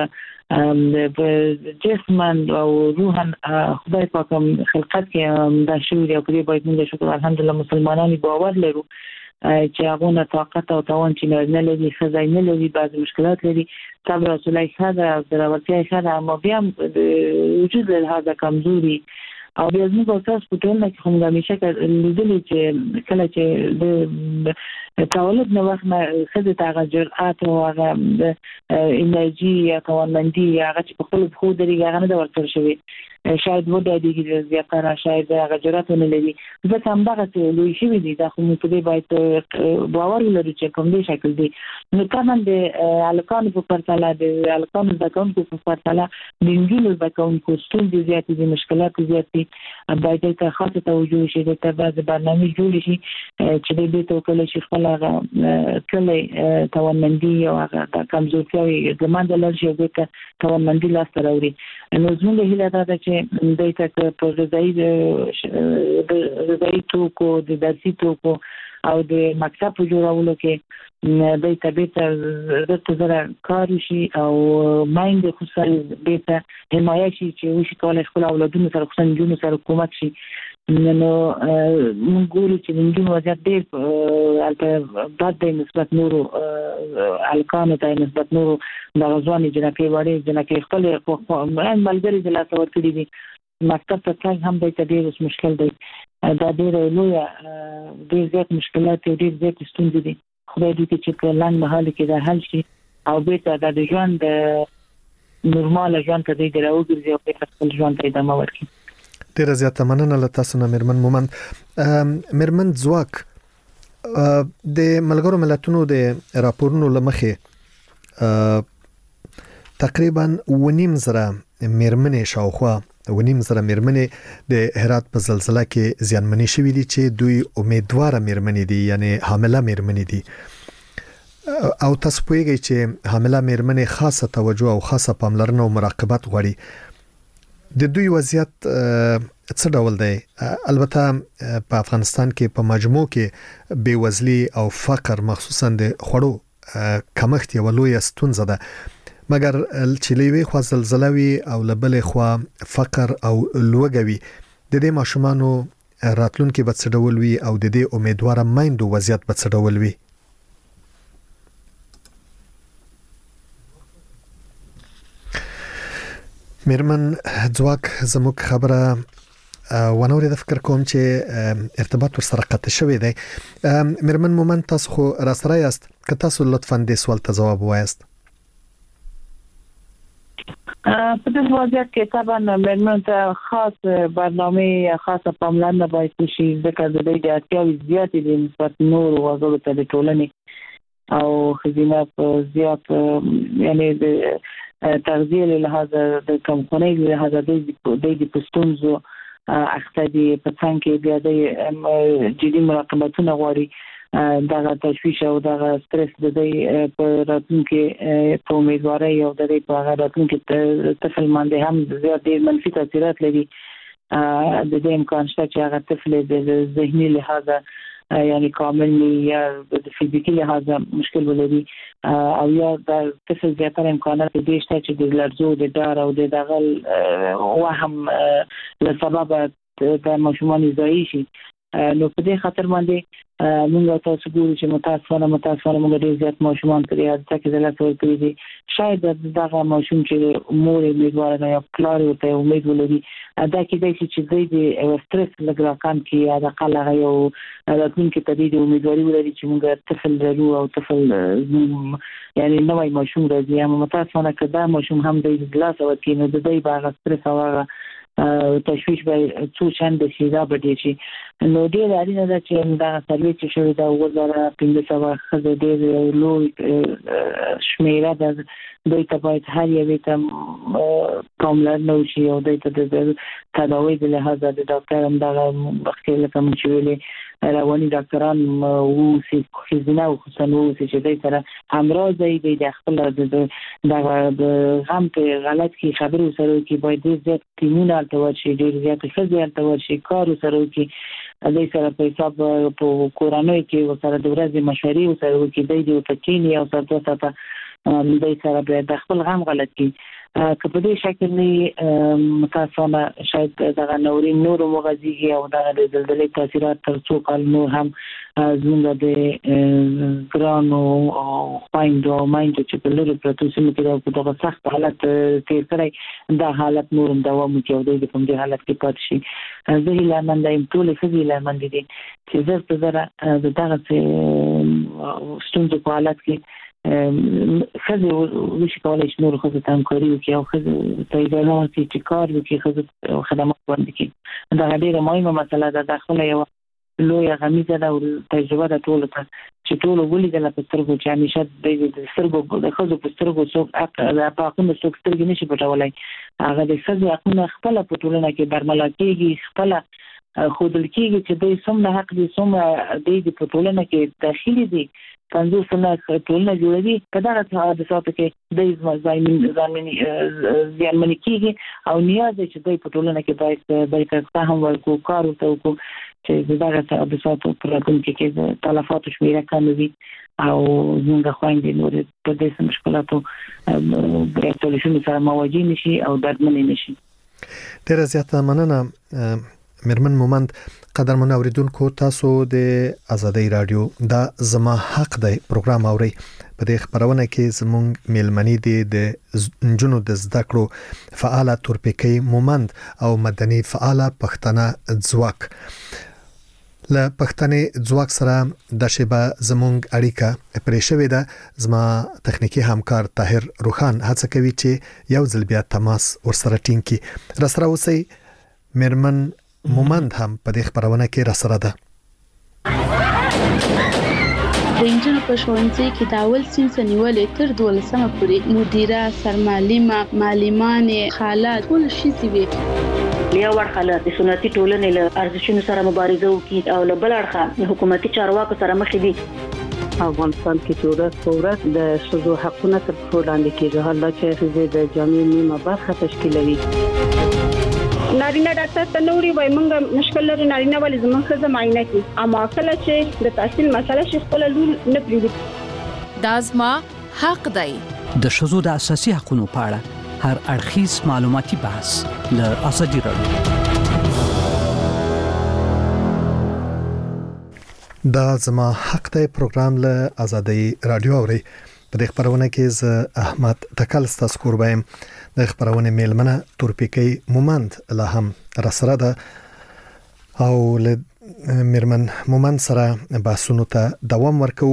جسماً او روحاً خدای پاک خلقت کې دا شوي دي او پرې باید موږ شکر الحمدلله مسلمانان باور لرو چې هغه نه طاقت او توان چې نه لري، ښځه نه لري، بعض مشکلات لري، صبر او صلح ښه ده، زړورتیا ښه ده، اما بیا هم وجود له هغه کمزوري او بیا موږ تاسو په ټولنه کې هم همیشه لیدلي چې کله چې د تولد نو وخت نه ښځې ته هغه جرأت او هغه انرژي یا توانمندي هغه چې په خپلو پښو درېږي هغه نه ده ورکړل شوې. شاید ودرېږي زیاتره، شاید هغه جرأت ونه لري، ځکه همدغسې لوی شوي دي. دا خو موږ په دې باید باور ولرو چې کوم دې شکل دی. نو طبعا د هلکانو په پرتله د هلکانو زده کوونکو په پرتله د نجونو زده کوونکو ستونزې زیاتې دي، مشکلات زیات دي. باید دلته خاصه توجه شي، دلته باید برنامې جوړې شي چې دې ته وکړلی شي خپل هغه کلی توانمندي او هغه کمزورتیاوې له منځه لاړ شي او دې ته توانمندي لاسته راوړي. نو زموږ هیله دا ده چې دوی ته په غذایي غذایي توکو، د درسي توکو او د مکتب په جوړولو کې دوی ته بیرته درته زره کار وشي او میندې خصوصا بیرته حمایه شي چې وشي کولی خپل اولادونو سره خصوصا نجونو سره حکومت شي. نو موږ ګورو چې د نجونو وضعیت ډېر هلته بد دی نسبت نورو هلکانو ته، نسبت نورو دغه ځوانې جنکۍ وړې جنکۍ خپلې ملګري د لاسه ورکړي دي. مکتب ته تګ هم دی ته ډېر اوس مشکل دی. دا ډېره لویه ډېر زیات مشکلات او ډېر زیات ستونزې دي. خدای دې چې په لنډ مهال کې دا حل شي او بیرته د ژوند نورماله ژوند ته دوی راوګرځي او بیرته خپل ژوند ته ادامه ورکړي. ډیره زیاته مننه له تاسو نه میرمن مومند. میرمن ځواک، د ملګرو ملتونو د راپورونو لمخې تقریبا ونیم زره میرمنې شاوخوا ونیم زره میرمنې د هرات په زلزلہ کې زیانمنې شوې دي چې دوی امیدواره میرمنې دي، یعنی حامله میرمنې دي. او تاسو پوهیږئ چې حامله میرمنې خاصه توجه او خاصه پاملرنه او مراقبت غواړي. د دوی وضعیت څه ډول دی؟ البته په افغانستان کې په مجموع کې بیوزلي او فقر مخصوصا د خوړو کمښت یو لوی ستونزه ده، مګر چې لوی خوا زلزلہ وي او لبلې خوا فقر او لوږه وي، د دې ماشومانو راتلونکي به څه ډول وي او د دې امیدواره میندو وضعیت به څه ډول وي؟ میرمن ځواک زموږ خبره ونورې د فکر کوم چې ارتباط ورسره قطع شوی دی. میرمن مومند، تاسو خو را سره یاست، که تاسو لطفاً دې سوال ته ځواب وایاست. په دې وضعیت کې طبعا میرمن ته خاص برنامه یا خاصه پاملرنه باید وشي، ځکه د دې اړتیاوې زیاتې دي نسبت نورو وګړو ته د ټولنې او ښځینه په زیات یعنی د تغذیه له لحاظه د کمخونۍ له لحاظه د د پستونزو اخته دي په څنګه کې بیا د جدي مراقبتونه غواړي. دغه تشویش او دغه استرس د دې په راتلونکي په امیدواري او د دې په راتلونکي طفل باندې هم زیات ډیر منفي تاثیرات لري. د دې امکان شته چې هغه طفل د ذهني لحاظه یعنی کامل یا د فزیکی لحاظه مشکل ولري او یا د طفل زیاتره امکانات دي شته چې د لرزو د ډار او د دغل وهم له سبب د ماشومان ضایع شي. نو په دې خاطر باندې موږ تاسو ګورو چې متاسفانه متاسفانه موږ ډېر زیات ماشومان پرې حادثه کې د لاس ورکړي دي. شاید دغه ماشوم چې مور یې امیدواره یا پلار ورته امید ولري دا کېدای شي چې دوی د سټرس لګراکان کې یا د قلق یو راتلونکي ته د امیدواري ولري چې موږ طفل لرو او طفل یعنی نوې ماشوم راځي. هم متاسفانه که دا ماشوم هم د لاس ورکړي نو د دوی باغ سټرس او تشویش به څو چند شي دا به دي شي. نو ډېر اړینه ده چې دا سروې چې شوی دا وزاره پنځه سوه خزه ډېر لوی شمیره ده دوی ته باید هر یوې ته پاملرنه وشي او دوی ته د تداوی د لحاظه د ډاکټر هم دغه مخکې لکه موږ چې ویلې رواني ډاکټران واوسي ښځینه او خصوصا واوسي چې دوی سره همراه دی د خپل دغه د غم په غلط کې خبرو سره کې باید ډېر زیات ټیمونه هلته ورشي ډېر زیات ښځې هلته ورشي کار سره کې دوی سره په حساب په کورنۍ کې ورسره د ورځې مشورې ورسره وکړي دوی د ورته کښېني او سره دوه ساعته دوی سره بیا د خپل غم غلط کړي. که په دې شکل نه متاسفانه شاید دغه نورین نور مغزیږي او دغه د زلزلې تاثیرات تر څو کال نور هم زموږ د ګرانو خویندو او میندو چې په لرې پرتو سیمو کې په دغه سخت حالت تېر کړی دا حالت نور هم دوام وکړي او دوی د په دې حالت کې پاتې شي. زه هیلهمنده یم ټولې ښځې هیلهمندې دي چې زر په زره د دغسې ستونزو په حالت کې ښځې وشي کولی چې نورو ښځو ته همکاري وکړي او ښځو ته اجازه ورکړي چې کار وکړي ښځو خدمات وړاندې کړي. دغه ډېره مهمه مسله ده دا خپله یوه لویه غمیزه ده او تجربه ده ټولو ته چې ټولو ولیدله په سترګو چې همیشه د سترګو د ښځو په سترګو څوک په حقونو څوک سترګې نشي پټولی. هغه د ښځو حقونه خپله په ټولنه کې برملا کېږي خپله ښودل کېږي چې دوی څومره حق دي څومره دوی په ټولنه کې داخلي دي پنځوس سنه ټولنه جوړوي په دغه حادثاتو کې دوی زیانمنې کېږي او نیاز دی چې دوی په ټولنه کې باید باید سهم ورکړو کار ورته وکړو چې دغه حادثاتو په راتلونکي کې د تلفاتو شمېره کمه وي او زموږ خویندې نورې په داسې مشکلاتو د سولوشن سره مواجه نشي او دردمنې نشي. ډېره زیاته مننه میرمن مومند. قدرمن اوریدونکو تاسو د آزادۍ رادیو دا زما حق دی پروګرام اوري. په دې خبرونه کې زموږ میلمنې دي د جنونو د زده کړو فعاله تورپیکۍ مومند او مدني فعاله پښتنه ځواک. له پښتنې ځواک سره د شیبه زموږ اړیکه پرې شوې ده. زما تخنیکی همکار طاهر روخان هڅه کوي چې یو ځل بیا تماس ورسره ټینګ کړي. راسره اوسئ. میرمن مومند هم په دې خبرونه کې راسره ده. د انجنونو په ښوونځي کې د اول صنف نیولې تر دولسمه پورې مدیره سرمعلمه معلمانې حالات ټول شي وي. یو ورخه د سنتي ټولنې له ارزښتونو سره مبارزه وکړي او له بل اړخه د حکومتي چارواکو سره مخ دي. افغانستان کې چې ورځ په ورځ د ښځو حقونه تر پښو لاندې کېږي. حالا چې ښځې د جامعې نیمه برخه تشکیلوي. نارینه ډاکټر ته نوري وای مونږ مشکل لري نارینه ولې زموږ ښځه معاینه کوي اما کله چې د تحصیل مسله شي خپل لور نه پریږدي. دا زما حق دی. د ښځو د اساسي حقوقو په اړه هر اړخیز معلوماتي بحث له آزادۍ رادیو. دا زما حق دی پروګرام له آزادۍ رادیو اوري. په دې خبرونه کې ز احمد تکل ستاسو قربایم. د خبرونه میلمنه تورپیکۍ مومند له هم راسره ده او له میرمن مومند سره بحثونو ته دوام ورکو.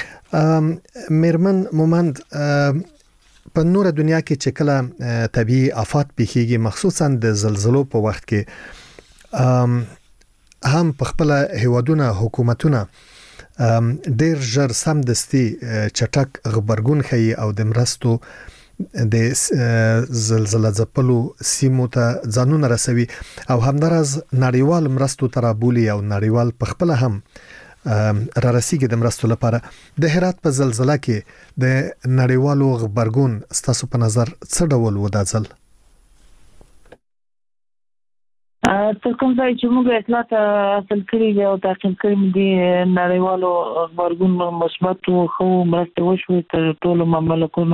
میرمن مومند په نور دنیا کې چې کله طبيعي آفات پیښیږي مخصوصا د زلزلو په وخت کې هم په خپل هیوادونه حکومتونه ډیر ژر سمدستي چټک خبرګون خي او د مرستو د زلزلہ ځپلو سیمو ته ځانونه رسوي او همدارس نړیوال مرستو ترابولي او نړیوال په خپل هم را رسیدي د مرستو لپاره. د هرات په زلزلہ کې د نړیوالو خبرګون ستاسو په نظر څه ډول و دا ځل؟ تر کوم ځای چې موږ اطلاعات حاصل کړي دي او تعقیب کړي دي نړیوالو خبرګون مثبت او خو مرسته وشوي تر ټولو مملکتونو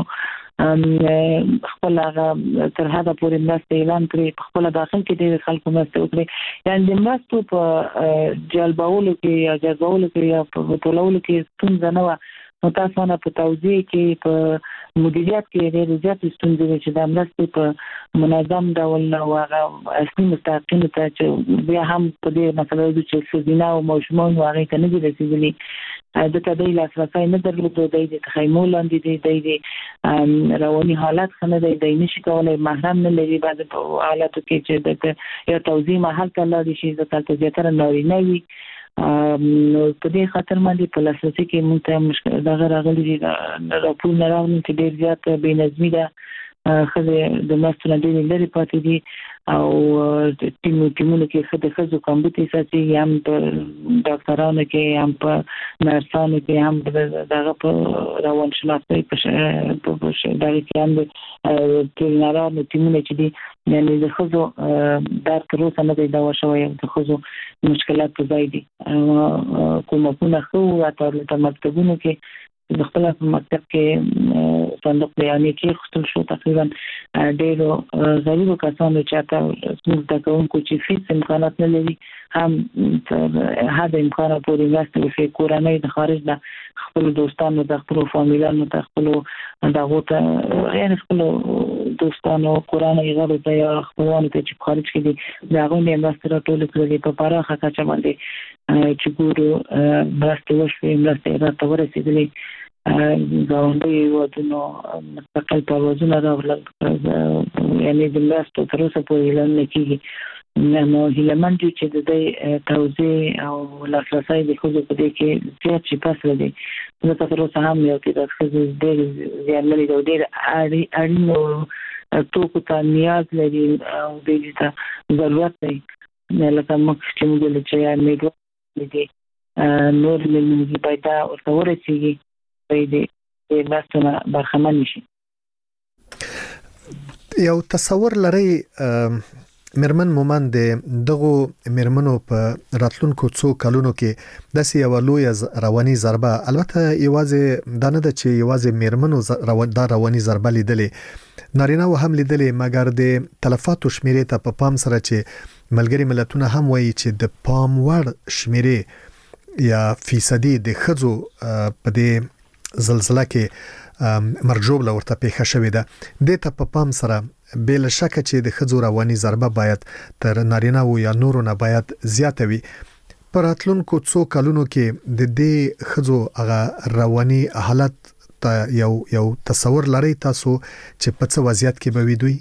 خپل هغه تر هغه پورې مرسته اعلان کړي، خپل داخل کې د خلکو مرسته وکړي. یعنی د مرستو په جلبولو کې یا جذبولو کې یا په ټولولو کې ستونزه نه وه. متاسفانه په توزیع کې په مدیریت کې ډېر زیات ستونزې چې د مرستې په منظم ډول او هغه اصلي مستحقین ته چې بیا هم په دې مسله چې ښځینه او ماشومان هغه ته نه دي رسیدلي، د تدې لاسرسي نه درلوده، د تخیمو لاندې دی د رواني حالت خنه دی د نشي کولای محرم نه لري. بعد په حالاتو کې چې د یا توزیع محل ته لاړ شي د تل زیاتره نارینه وي. په دې خاطر باندې په لاسرسي کې موږ ته مشکل دغه راغلي دي، راپور نه راغلي چې ډېر زیات بې نظمي ده، خزه د مرستو نه ډېرې لرې پاتې دي او ټیمو ټیمونو کې ښه د ښځو کمبود اساسي هم په ډاکټرانو کې هم په نرسانو کې هم دغه په روان شناخته په دغه کې هم د ټرینرانو ټیمونه چې دي، یعنی د ښځو در تر اوسه نه دی دوا شوی، د ښځو مشکلات په ځای دي. کومکونه ښه اتارو مکتبونو کې د خپل مکتب کې صندوق بیانیه کې خپل شو تقریبا ډېرو غریبو کسانو چې تاسو زموږ د کوونکو چې فیس امکانات نه لري هم هدا امکانات پورې مرسته وکړي. کورنۍ د خارج د خپل دوستانو د خپل فامیلانو د خپل دغه ته یعنی خپل دوستانو کورنۍ غړو ته یا خپلوانو ته چې خارج کې دي دغه نه مرسته راټول کړي په پراخه کچه باندې چې ګورو مرسته وشوي، مرسته راته ورسېدلې. ګاونډي ودونو مستقل پروازونه راغلل، یعنی د مرستو تر اوسه پورې اعلان نه کېږي. نو هیلمن دي چې د دې توزیع او لاسرسي د ښځو په دې کې زیات شي پس لري. نو تر اوسه هم یو کې د ښځو ډېر زیات لري او ډېر اړین توکو ته نیاز لري او دې ته ضرورت دی. لکه موږ چې موږ له چې امیدوار دي نور ملي پیدا ورته ورسیږي د مرستو برخمن شي. یو تصور لري مرمن مومن د دغه مرمنو په راتلونکو څو کلونو کې د سیاو لوی رواني ضربه، البته یوازې د نه د چې یوازې مرمنو روان د رواني ضربه لیدلې نارینه و هم لیدلې، مګر د تلفاتو شمیرې ته په پام سره چې ملګری ملتونه هم وایي چې د پام وړ شمیرې یا فیصدي د خځو په دې زلزلہ کې مرجوب لورته پیښه شوې ده. د ته په پام سره بل شک چې د خځو رواني ضربه باید تر نارینه او یا نورو نه باید زیاته وي. پر اتلونکو څو کلونو کې د دې خځو هغه رواني حالت ته یو یو تصور لري تاسو چې په څه وضعیت کې به وي دوی؟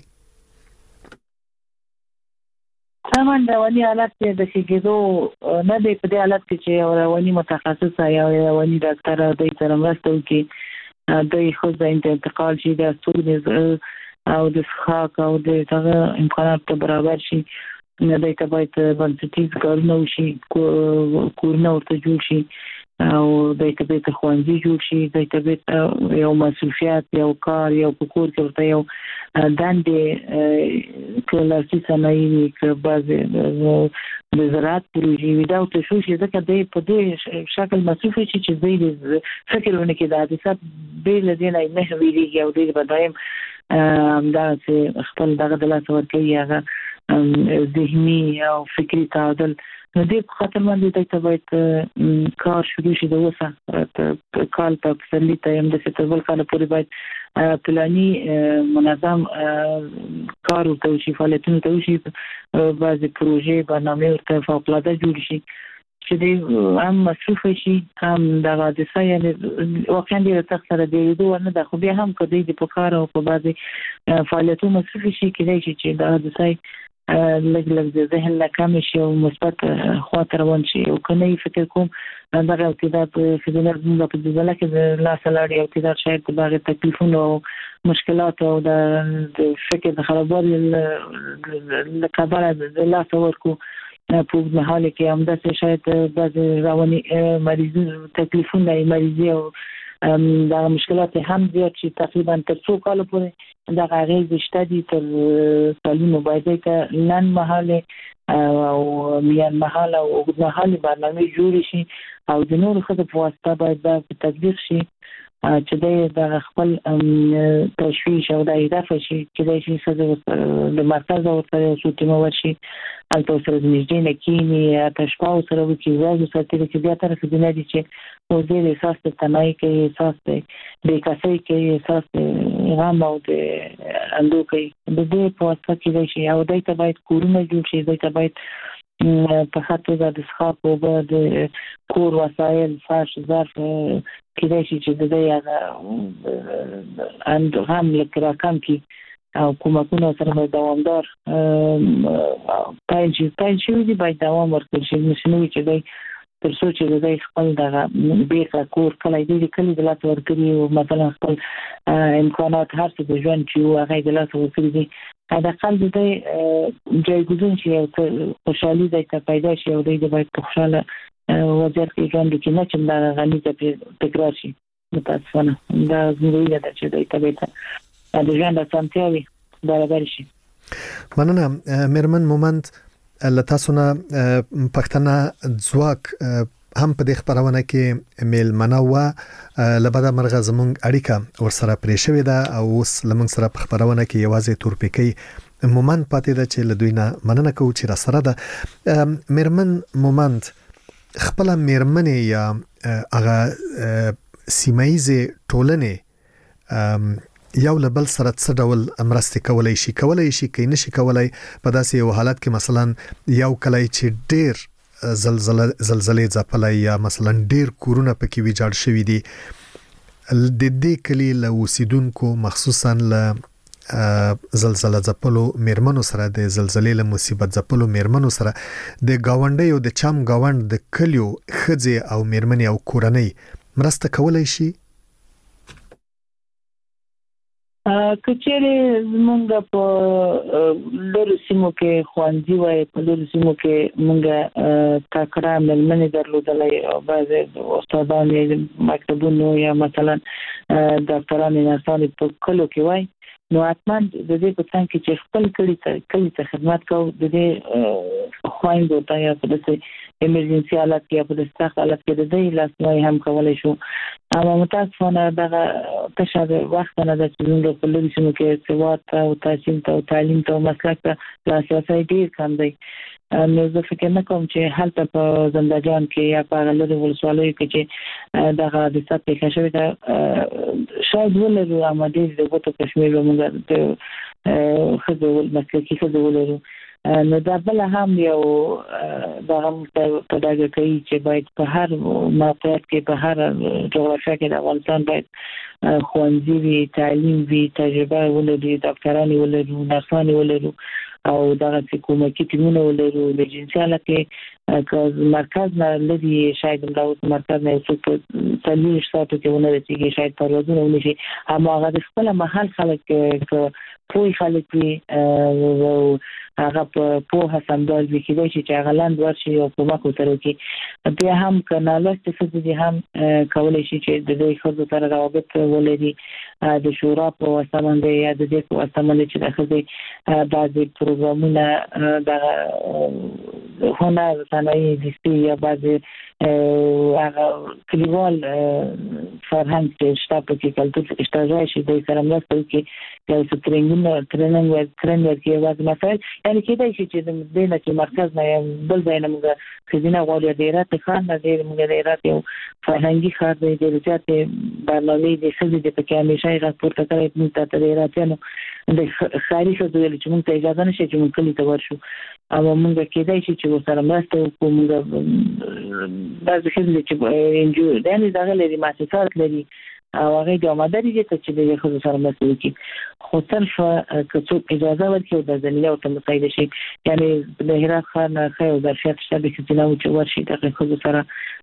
سامان رواني حالت د شګېدو نه دی، په دې حالت کې چې رواني متخصص یا رواني ډاکټر د سره مرسته وکړي د خو د انتقال شي د ستونزې او د ښاک او د هغه امکانات ته برابر شي. نه د تبعیت بنسټیز کارونه وشي، کورونه ورته جوړ شي او د تبعیت خوندې جوړ شي، د تبعیت یو مسؤلیت یو کار یو کور کې ورته یو دندې کلاسي صنایع کې بعض د زراعت پروژې وي دا ته شو چې ځکه د په دې شکل مصرف شي چې د فکرونه کې د حادثات به لدینه نه ویریږي او د بدایم دا چې خپل دغه د لاس ورکړي هغه ذهني او فکری تعادل نو دې خاطر باندې د تبعیت کار شروع شي د وسه کال په پسلی ته هم د ستبل کال پورې باید پلاني منظم کار او توشي فعالیتونه توشي بعضی پروژې برنامه ورته فوق‌العاده جوړ شي چې دې هم مصرف شي هم د حادثه یعنی واقعا دې تخ سره دې دوه نه د خو بیا هم کدی د پکار او په بعضی فعالیتونو مصرف شي کېدای شي چې د حادثه لږ لږ د ذهن نه کم شي او مثبت خاطر روان شي او کني فکر کوم دا ارتباط په دې نه په دې ځل کې د لاس لاړ یو کېدار شاید د باغ تکلیفونو او مشکلات او د فکر د خرابوالي له کبره د لاس ورکو په محل کې هم د شاید بعض رواني مریضو تکلیفونه مریضي او دا مشکلات هم زیات شي تقریبا تر څو کال پورې دا غیر شته دي تر تعلیم باید ته نن محل او میان محل او محل برنامه جوړ شي او د نور خدای په واسطه باید دا تطبیق شي چې د خپل تشویش او د اضافه شي چې د شي سره د مرکز او سره سوتي مو ورشي البته سره د نږدې نه کینی تشپاو سره وکي زاوی سره چې بیا تر څه نه دي چې او دې احساس ته تنای کې احساس ته د کاسي کې احساس ته غم او د اندو کې د دې په واسطه کې شي او دای ته باید کورونه جوړ شي دای ته باید په خاطر د اسخاف او د کور وسایل فرش ظرف کې شي چې د دې اند غم لکه راکم کې او کومکونه سره دوامدار پنځه پنځه دی باید دوام ورکړي شي نشنوي چې دی تر څو چې د خپل دغه بیرته کور کله دې کلی د لاس ورکړي او مثلا خپل امکانات هر څه د ژوند چې هغه د لاس ورکړي دي دا خپل د جایګزین شي او خوشحالي د پیدا شي او د باید خوشاله وضعیت کې ژوند کې نه چې دا غني ته تکرار شي متاسفانه دا زموږ د چې د طبيعت د ژوند اسانتیاوي برابر شي. مننه مېرمن مومند لتاسونه پښتنه ځواک هم په دې خبرونه کې میل منوا لبدا مرغه زمونږ اړیکه ورسره پرې شوې ده او اوس لمن سره په خبرونه کې یوازې تورپیکي مومند پاتې ده چې لدوینه مننه کوو چې را سره ده. مېرمن مومند خپل مېرمنې یا هغه سیمایي ټولنې یو لبل سره څه ډول امرستي کولای شي کولای شي کې نشي کولای په داسې یو حالت کې مثلا یو کلای چې ډیر زلزلہ زلزلې ځپلای یا مثلا ډیر کورونه پکې ویجاړ شوی دي د دې کلی له اوسیدونکو مخصوصا له زلزلہ ځپلو میرمنو سره د زلزلې له مصیبت ځپلو میرمنو سره د گاونډي او د چم گاوند د کلیو خځې او میرمنې او کورنۍ مرسته کولای شي. کچېره زمونږ په لور سیمو کې خوانځي وای په لور سیمو کې مونږه تاکړه ملمنې درلودلای او بعض استادان یې مکتبونو یا مثلا ډاکټرانو نرسانو په کلو کې وای نو اتمن د دې په څنګه کې چې خپل کلی ته کلی ته خدمت کوو د دې خوایندو ته یا په دې ایمرجنسي حالت کې یا په دې سخت حالت کې د دې لاسنیوي هم کولای شو. اما متاسفانه دغه تشابه وخت نه د څنګه په لوري شنو کې سواد او تحصیل او تعلیم او مسلک ته لاسرسي ډیر کم دی. نو زه فکر نه کوم چې هلته په زندګان کې یا په لوري ولسوالۍ کې چې دغه د ساتي کښوي دا شاید ولرو اما دې د وټو کشمیر موږ د خدو مسلکي خدو ولرو نو دا بل هم یو دغه په دغه کې چې باید په هر موقعیت کې په هر جغرافیه کې د افغانستان باید خوانځي وي تعلیم وي تجربه ولري ډاکټرانو ولري نرسانو ولري او دغه حکومتي ټیمونه ولرو د جنسیاله کې که مرکز نه لدی شاید د مرکز نه څه تلويش ساتو کې ونه رسیږي شاید پروازونه ونشي اما هغه د خپل محل خلک ک پوي خلک وي او هغه په په سمدال وی کېږي چې هغه لاند ورشي او کومک وکړي کې بیا هم کناله څه دي هم کولای شي چې د دوی خود سره روابط ولري د شورا په واسطه باندې یا د دې په واسطه باندې چې دغه بعضي پروګرامونه د هنر صنایع دستي یا بعضي هغه کلیوال فرهنګ چې شته په کلتور اشتراک شي د سره مرسته کوي یا څه ټریننګ ټریننګ ورکړي کې واځي مثلا یعنی کېدای شي چې د دې نه مرکز نه بل ځای نه موږ خزینه غوړي د ایرات خان نه د موږ د ایرات یو فرهنګي خار دی د رجعت برنامه د خزې د پکې همیشه یې راپورته کوي چې د ایراتانو د خاري شو د چې موږ ته اجازه نشي چې موږ کلی ته ورشو اما موږ کېدای شي چې سره مرسته وکړو موږ بعض خزې چې انجو د نه دغه لري مؤسسات لري او هغه د آمادګۍ ته چې د خزو سره مسئله کی خو صرف که څوک اجازه ورکړي د ځنیله او تمسایل شي یعنی د هرات خان خو د شرط شته چې نو چې ورشي د خزو سره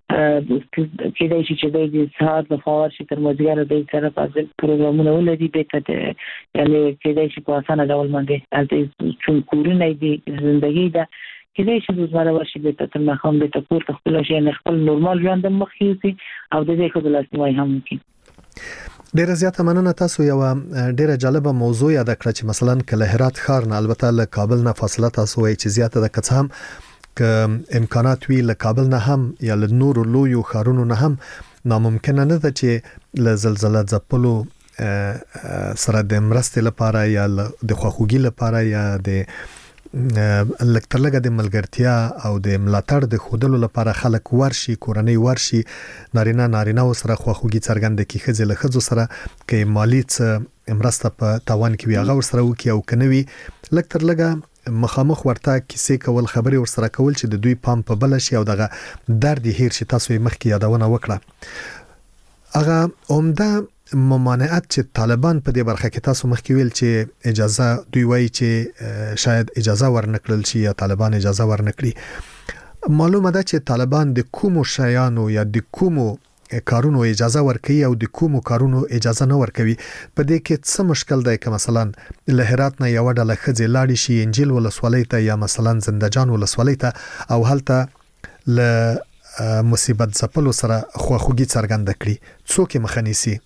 کېدای شي چې د ساعت د فوار شي تر مزګر د سره په پروګرامونه ولري به ته یعنی کېدای شي په اسانه ډول باندې البته چې کورونه دي ژوندۍ ده کله چې د زمره ورشي د تر مخام د تپور خپل شي نه خپل نورمال ژوند مخکې او د دې خو د لاسنیوي هم کوي. ډیره زیاته مننه. تاسو یو ډیره جالبه موضوع یاد کړه چې مثلا کله هرات ښار نه البته له کابل نه فاصله تاسو وایي چې زیاته د کڅ هم ک امکانات وی له کابل نه هم یا له نور لویو ښارونو نه هم ناممکن نه ده چې له زلزلې ځپلو سره د مرستې لپاره یا د خواخوږي لپاره یا د لکترلګه د ملګرتیا او د ملاتړ د خودلو لپاره خلک ورشي کورنۍ ورشي نارینه نارینه سره خواخوږي څرګنده کی خځه له خځو سره کې مالی څه مرسته په تاوان کې وی هغه سره وکي او کنوي لکترلګه مخامخ ورته کیسې کول خبري ور سره کول چې د دوی پام په بل شي او دغه درد هیر شي. تاسو یې مخکې یادونه وکړه هغه عمده ممانعت چې طالبان په دې برخه کې تاسو مخکې ویل چې اجازه دوی وایي چې شاید اجازه ورنکړل شي یا طالبان اجازه ورنکړي. معلومه ده چې طالبان د کومو شیانو یا د کومو کارونو اجازه ورکوي او د کومو کارونو اجازه نه ورکوي. په دې کې څه مشکل دی که مثلا له هرات نه یو ډله خځې لاړ شي انجیل ولسوالۍ ته یا مثلا زندهجان ولسوالۍ ته او هلته له مصیبت ځپلو سره خواخوږي څرګنده کړي څوک مخه نیسي؟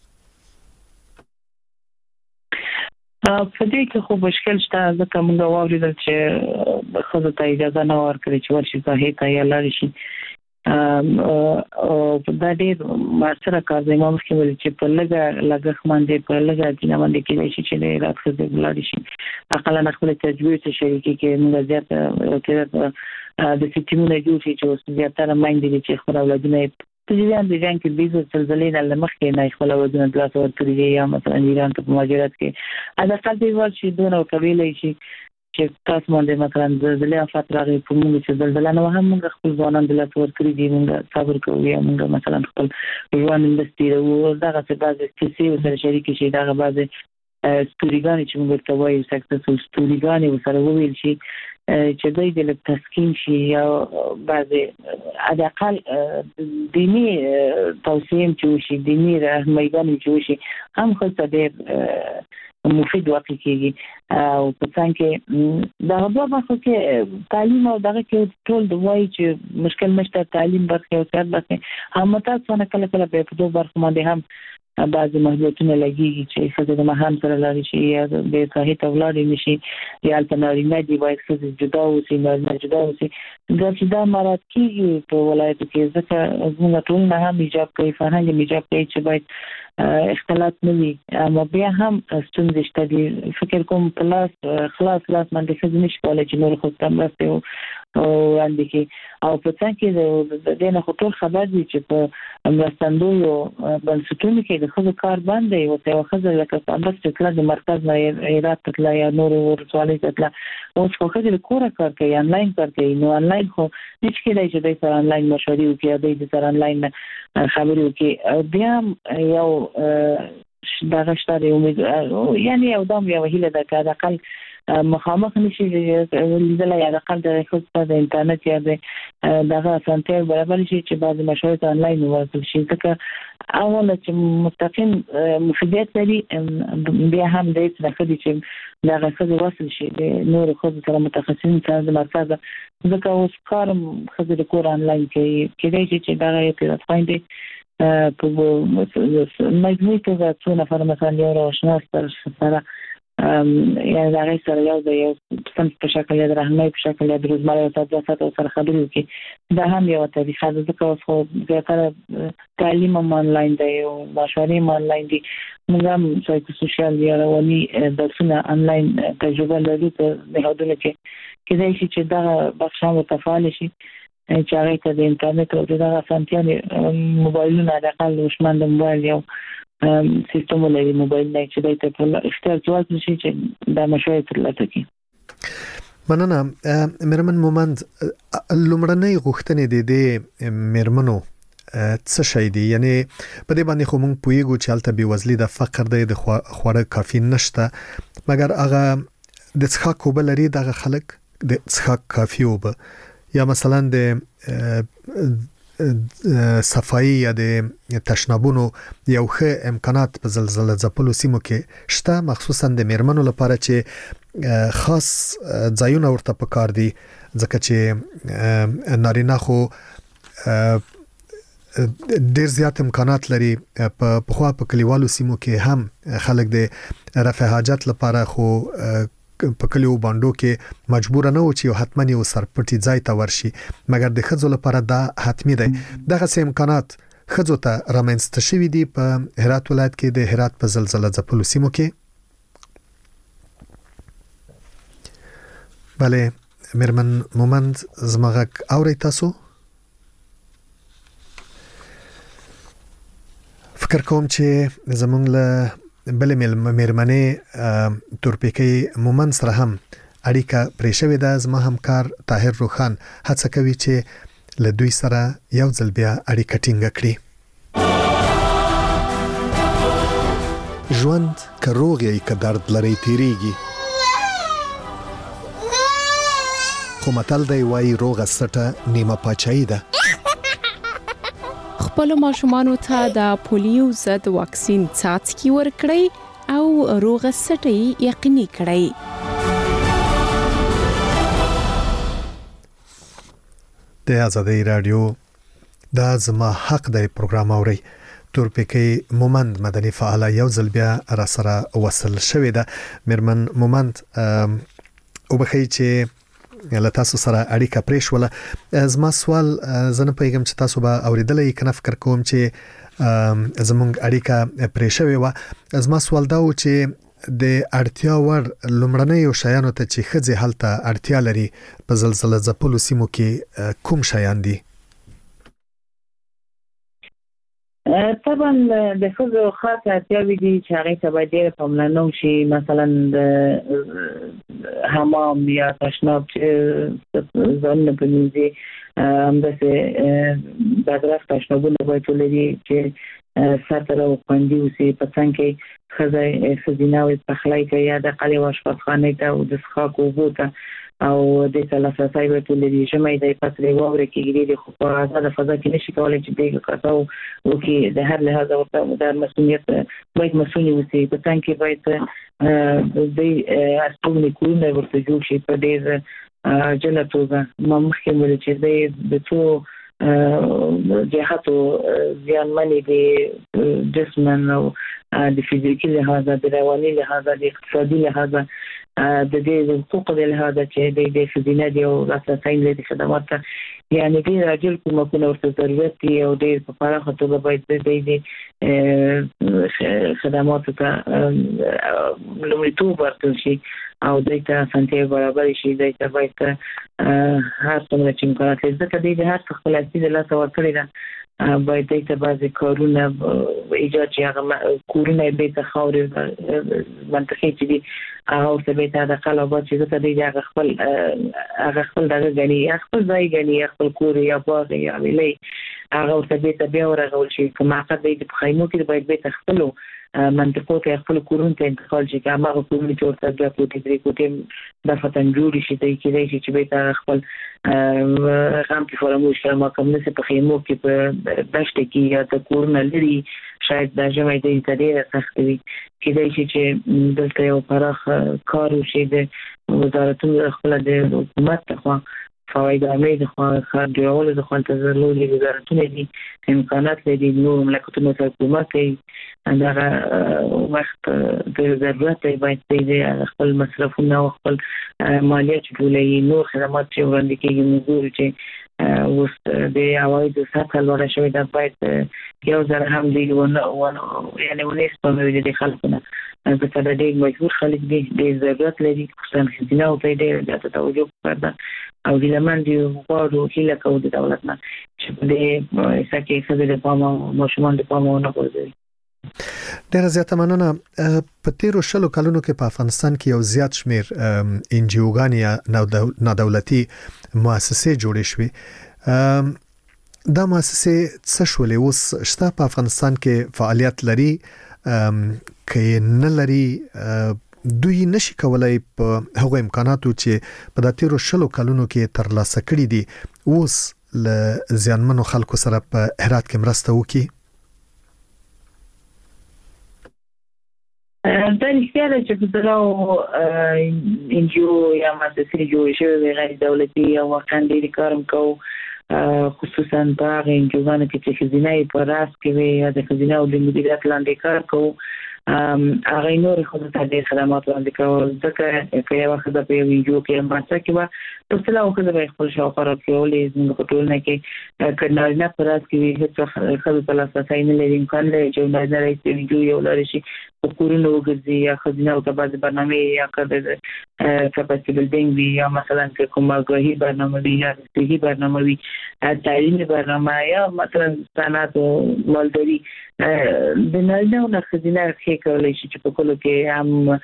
په دې کې خو مشکل شته ځکه موږ واورېدل چې خزه ته اجازه نه ورکړي چې ورشي ځای ته یا لاړ شي. او دا ډېر ماسره کار دی. ما مخکې ویل چې په لږه لږه باندې په لږه دینه باندې کېدای شي چې رات خزه لاړ شي. اقل نه خپل تجربه شریکي کې موږ زیات کېږي د سیستمونو جوړ شي چې زیاتره مایندې چې خپل اولادونه په ځان د ځان کې د زلزلې نه لمخې نه خپل وزن د لاس ورکړي یا مثلا ایران ته په مهاجرت کې ادا کله ورشي دونه قبيله شي چې تاسو باندې مثلا زلزلې افات راغلي په موږ چې زلزلې نه هم موږ خپل ځوانان د لاس ورکړي دي موږ صبر کوو یا موږ مثلا خپل ژوند اندستي او دغه څه بعض کیسې سره شریک شي دغه بعض ستوريګانی چې موږ ته وایو سکسسفل ستوريګانی سره وویل شي چې دوی د تسکین شي یا بعض اقل دینی توصیه چې شي دینی راهنمایي چې شي هم خو څه مفید واقع کیږي او په څنګه دا په واقع کې تعلیم او دغه کې ټول د وایي چې مشکل مشته تعلیم برخه او کار برخه هم تاسو نه کله کله په دوه برخه باندې هم بعض محدودیتونه لګیږي چې خزه د مهام سره لري شي یا د صحي تولاد نشي یا الټرنیټ دی باید خزه جدا او سي نه جدا او سي دا چې دا مراد کیږي په ولایت کې ځکه موږ ټول نه هم ایجاب کوي فرهنګ ایجاب کوي چې باید اختلاط نه وي اما بیا هم ستونزې شته دي. فکر کوم پلاس خلاص خلاص باندې خزه نشي کولای چې نور خو تم راستي او وړاندې کې او په څنګه د دې نه خطر خبر دي چې په مرستندویو بنسټونو کې د خزه کار باندې او ته خزه لکه تاسو چې د مرکز نه ایرات تطلع یا نور ورسوالۍ تطلع اوس خو خزه کور کار کوي انلاین کار کوي نو انلاین خو هیڅ کېدای چې د سره انلاین مشورې وکړي د سره انلاین خبرې وکړي بیا یو دا غشتاري امید یعنی یو دام یو هیله ده چې اقل مخامخ نشي لیدل یا د قل د خود په انټرنیټ یا د دغه سنټر برابر شي چې بعض مشورې انلاین ورسول شي ځکه اوله چې مستقیم مفیدیت لري بیا هم د دې څخه چې دغه خود وصل شي د نور خود سره متخصصین سره د مرکز ځکه اوس کارم خود د کور انلاین کې کېدای شي چې دغه یو پلیټ فارم دی په مجموعي توګه څو نفر مثلا یو روشناس سره یا دا غي سره یو د یو څنګه په شکل یا د راهنمایي په شکل یا د روزمره او تدریسات سره خبرې وکړي دا هم یو طریقه ده ځکه خو زیاتره تعلیم آنلاین دی او مشورې آنلاین دي موږ هم سایکو سوشل یا رواني درسونه آنلاین تجربه لرو په نهادونو کې کېدای شي چې دا بخښه متفاعل شي چې هغه ته د انټرنیټ او دغه اسانتیاوې موبایلونه د اقل وشمن د موبایل یو سیستم لري موبایل نه چې دایته په اختیار کې شي چې دا مشوره ترلاسه کړي. مننه. مرمن مومند لومړنۍ غوښتنې د دې مرمنو څه شي دي یعنی په دې باندې خو مونږ پویګو چې الته بي وزلي د فقر دی د خوړه کافي نشته مګر هغه د څخه کوبل لري دغه خلک د څخه کافي وب یا مثلا د صفایي یا د تشنابونو یو ښه امکانات په زلزلہ ځپلو سیمو کې شته، مخصوصا د میرمنو لپاره چې خاص ځایونه ورته پکار دي، ځکه چې نارینه خو ډیر زیات امکانات لري. په پخوا په کلیوالو سیمو کې هم خلک د رفع حاجت لپاره خو په کلیو باندو کې مجبور نه و چې حتما یو سرپټي ځای ته ورشي، مګر د خځو لپاره دا حتمی دی. دغه سه امکانات خځو ته رامنځته شوي دي په هرات ولایت کې د هرات په زلزلہ ځپلو سیمو کې. بله میرمن مومند زمغه اوري تاسو؟ فکر کوم چې زمونږ له بل میرمنې تورپیکۍ مومند سره هم اړیکه پرې شوې ده. زما همکار طاهر روخان هڅه کوي چې له دوی سره یو ځل بیا اړیکه ټینګه کړي. ژوند که روغ یې که درد لري تیریږي، خو متل دی وایي روغه سټه نیمه پاچاهي ده. خپل ماشومانو ته د پولیو ضد واکسین څاڅکي ورکړئ او روغه سټي یقیني کړئ. د آزادۍ رادیو دا زما حق دی پروګرام اوري. تورپیکۍ مومند مدني فعال یو ځل بیا را سره وصل شوې ده. میرمن مومند او بخی چې له تاسو سره اړیکه پرې شوله. زما سوال زنه پیغام چې تاسو به اوریدلې کنه فکر کوم چې زمونږ اړیکه پرې شوې و. زما سوال دا و چې د اړتیا ور لمړنۍ او شیانو ته چې خځې هلته اړتیا لري په زلزلہ ځپلو سیمو کې کوم شیان دي؟ طبعا د خځو خاصه اړتیاوې دي چې هغه ته باید ډېر پاملرنه وشي، مثلا د حمام یا تشناب چې ځان په نيزي همداسې بدرخ تشنابونه باید ولري چې ساتره او خوندي اوسي. په څنګ کې خځه خزینه او پخلی کوي یا د قلي واشپخانه ته او د څښاک اوبو ته او د ثلاثه ویت لري جمعي د پاتري ووري کې د خو په آزاد فضا کې نشي کولای چې دغه کارو وکي. د هر لحاظ ورته د مسؤلیت باید مسؤلیت وسی. په څنګه کې باید د اسټونی کورونه ورته جوړ شي په دې جنتوګه ممکن ولې چې د څو جهاتو زیانمنې دي جسمن او د فزیکي لحاظ، د رواني لحاظ، د اقتصادي لحاظ، د دې حقوق د لحاظ چې د خزینه دی او اساسي د خدمات یعنی د راجل کومه ورته ضرورت دی او د په پراخه توګه باید د دې خدمات ته لومړیتوب ورکړل شي او د ته سنتي برابر شي. د ته باید هر څومره چې امکانات لري ځکه د هر څه خپل اصلي د لاس ورکړي ده باید د ته بعضي کارونه ایجاد شي. هغه کورونه به ته خاورې منطقي چې دي هغه څه به ته د قلبات چې ته د هغه خپل هغه خپل دغه غني خپل ځای غني خپل کور یا باغ یا ویلې هغه څه به ته بیا ورغول شي. کومه عقد د خیمو کې باید به ته خپل منطقو کې خپل کورونه ته انتقال شي. هغه کورونه چې ورته بیا کوټې درې کوټې د فتن جوړ شي ته کې دی چې به ته خپل غام کې فراموش کړه ما کوم نه په خیمو کې په دشت کې یا د کورونه لري شاید د جمعي د ډېر سخت وي کې دی چې دلته یو پراخ کار وشي د وزارتونو خپل د حکومت ته فواید عامه د خار دیول د خپل تزلولي وزارتونه دي امکانات لري نور مملکتونو ته حکومت کوي دا وخت د ضرورت باید د خپل مصرفونه او خپل مالیات ټولې نور خدمات چې وړاندې کیږي موږ چې اوس د عواید سطح لوړه شوې ده باید یو ځل هم دی ونه یعنی ونه سپموي د خلکونه د تدریج مجبور خلک دي د ضرورت لري خصوصا خزینه او ته ډېر زیات توجه وکړه او د لمن دی غواړو چې لکه د دولت نه چې د سکه څه د پامو مشمول د پامو نه کوي. ډېر زیاته مننه. په تیرو شلو کلونو کې په افغانستان کې یو زیات شمیر ان جی اوګان یا نه دولتي مؤسسې جوړې شوې. دا مؤسسې څه شولې اوس شته په افغانستان کې فعالیت لري کې نه لري؟ دوی نشي کولای په هغه امکاناتو چې په د تیرو شلو کلونو کې ترلاسه کړي دي اوس ل زیانمنو خلکو سره په هرات کې مرسته وکړي؟ دا رښتیا ده چې په دغه انجیو یا مؤسسې جوړې شوې غیر دولتي او واقعا ډېر کار کوي، خصوصا په هغه انجیوګانو کې چې ښځینه یې په راس کې وي یا د ښځینه او د مدیریت لاندې کار کوي، هغه نور ښځو ته ډېر خدمات وړاندې کول. ځکه که یوه ښځه په یو انجیو کې مؤسسه کې وه، په سلا او ښځه به خپل شاوخوا راټولولې. زموږ په ټولنه کې که نارینه په راس کې وي، هېڅ وخت ښځو ته لاسرسی نه لري. امکان لري چې نارینه رئیس د انجیو یو لارې شي په کورونو وګرځي یا ښځینه ته بعضې برنامې یا که د کپاسټي بلډینګ وي یا مثلا که کوم آګاهي برنامه وي یا صحي برنامه وي، تعلیمي برنامه یا مثلا صنعت او مالداري، د نارینه او ښځینه ښې کولی شي چې په کلو کې هم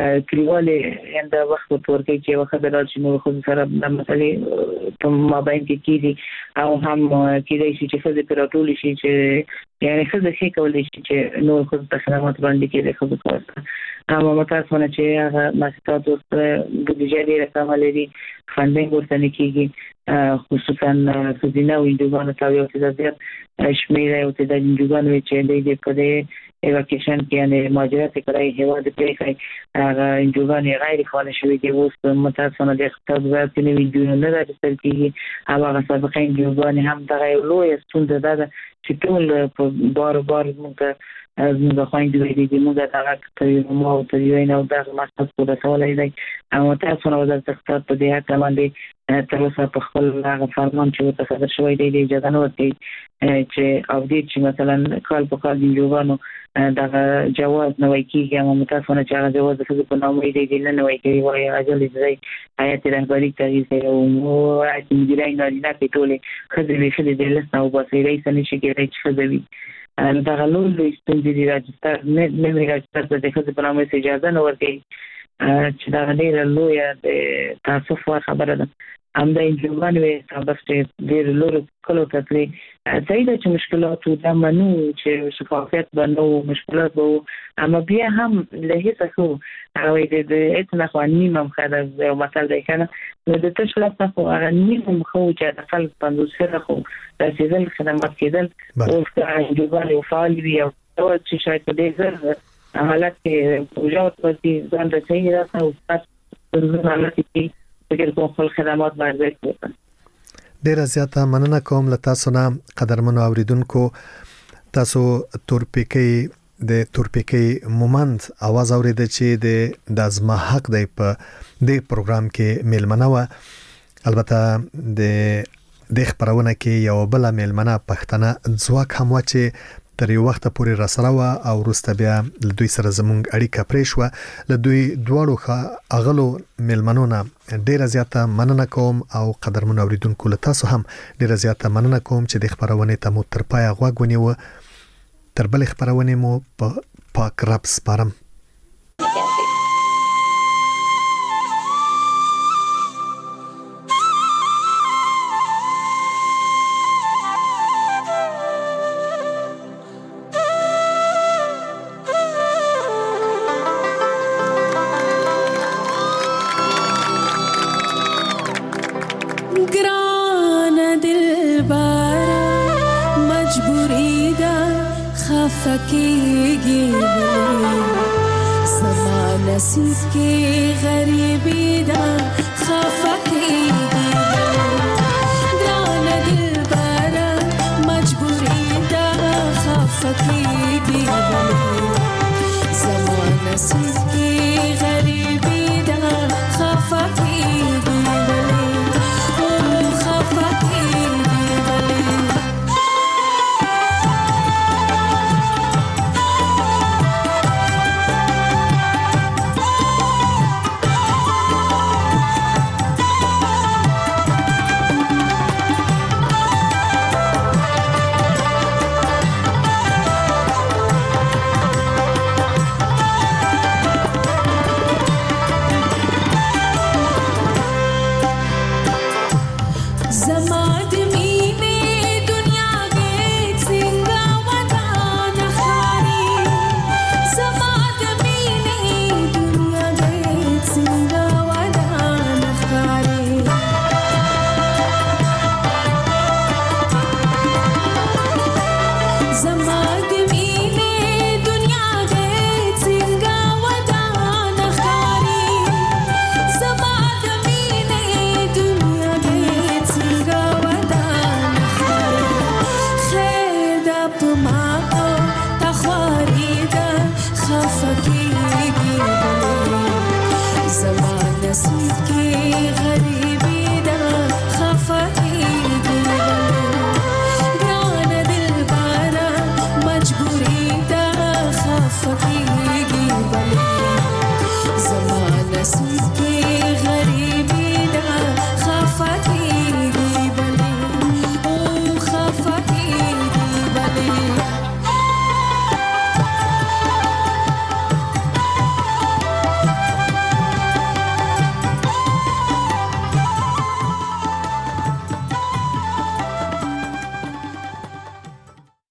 کلیوالې انده وخت ورکوي چې یوه ښځه لاړ شي نورو ښځو سره د مسلې په مابین کې کېږي، او هم کېدای شي چې ښځې پرې راټولې شي چې یعنې ښځه ښې کولی شي چې نورو ښځو ته خدمات وړاندې کړي ښځو په واسطه. اما متاسفانه چې هغه مؤسسات ورسره بودیجه ډېره کمه لري، فنډینګ ورته نه کېږي، خصوصا ښځینه او انجوګانو ته یو څه زیات شمېره یو څه د انجوګانو وي چې دوی د په دې ایواکیشن کې یعنې مهاجرت یې کړی، هېواد یې پرېښی، هغه انجوګانې غیر فعاله شوي دي. اوس متاسفانه د اقتصاد وزارت کې نوي انجوګانې نه راجستر کېږي، او هغه سابقه انجوګانې هم دغه یو لویه ستونزه دا ده چې ټول په بار بار زموږ ته زموږ خویندې ویلي دي، موږ دغه تجربه او تجربه او دغه مقصد پوره کولی دی. او متاسفانه وزارت اقتصاد په دې هکله باندې تر اوسه په خپل هغه فرمان چې ورته صادر شوی دی د اجازه نه ورکوي چې اپډیټ چې مثلا کال په کال د انجوګانو دغه جواز نوی کېږي. اما متاسفانه چې هغه جواز د ښځو په نامه دی دی نه نوی کوي، وایي عجل اجرایي هیات رهبري تغییر کوي او هیات مدیرای نارینه کې ټولې ښځې ویښلې د لس نه وباسي، رئیسه نه شي کېدای چې ښځه وي. دغه لوی لوی ستونزې دي، راجستر نوي راجستر ته د ښځې په نامه اجازه نه ورکوي، چې دغه ډېره لویه د تاسف وړ خبره ده. همدا انجوګانې وې سابق چې ډېرو لرو کلو ته تلې، صحیح ده چې مشکلات و دا منو چې شفافیت به نه و، مشکلات به و، اما بیا هم له هېڅه ښه و. هغه وایي د هېڅ نه خو نیم هم ښه ده، یو متل دی که نه، نو د تش لاس نه خو هغه نیم هم ښه و چې د خلک پنځوس فیصده خو رسېدل، خدمات کېدل. اوس که انجوګانې فعال وي او چې شاید په دې زر حالت کې پروژه ورکړي ځان رسوي راسه او ستاسو حالت کې فکر کوم خپل خدمات باید وکړي. ډیره زیاته مننه کوم له تاسو نه قدرمنو اوریدونکو. تاسو تورپیکي د تورپیکي مومند आवाज اوریده چې د دازما حق دی په دې پروګرام کې میلمنه و. البته د د خبرونه کې یو بل میلمنه پښتنه ځواک هم و چې تر یو وخت پورې را سره و او وروسته بیا له دوی سره زمونږ اړیکه پرې شوه. له دوی دواړو اغلو میلمنو نه ډیره زیاته مننه کوم او قدرمنو اوریدونکو له تاسو هم ډیره زیاته مننه کوم چې د خبرونه ته مو تر پای غوږ ونیو. تر بل خبرونه مو په پاک رب سپارم. फकीगी समा नसीब की गरीबी दा खफकीगी ग्रान दिल बारा मजबूरी दा खफकीगी समा नसीब की गरीबी दा खफकीगी زما د مینې دنیا دې څنګه ودان ښکاري زما د مینې دنیا دې څنګه ودان ښکاري خیر دا په ما او تا خواري ده خفه کېږي زما نصیب کې غریبي ده خفه کېږي ګرانه دلبره مجبوري ده خفه کېږي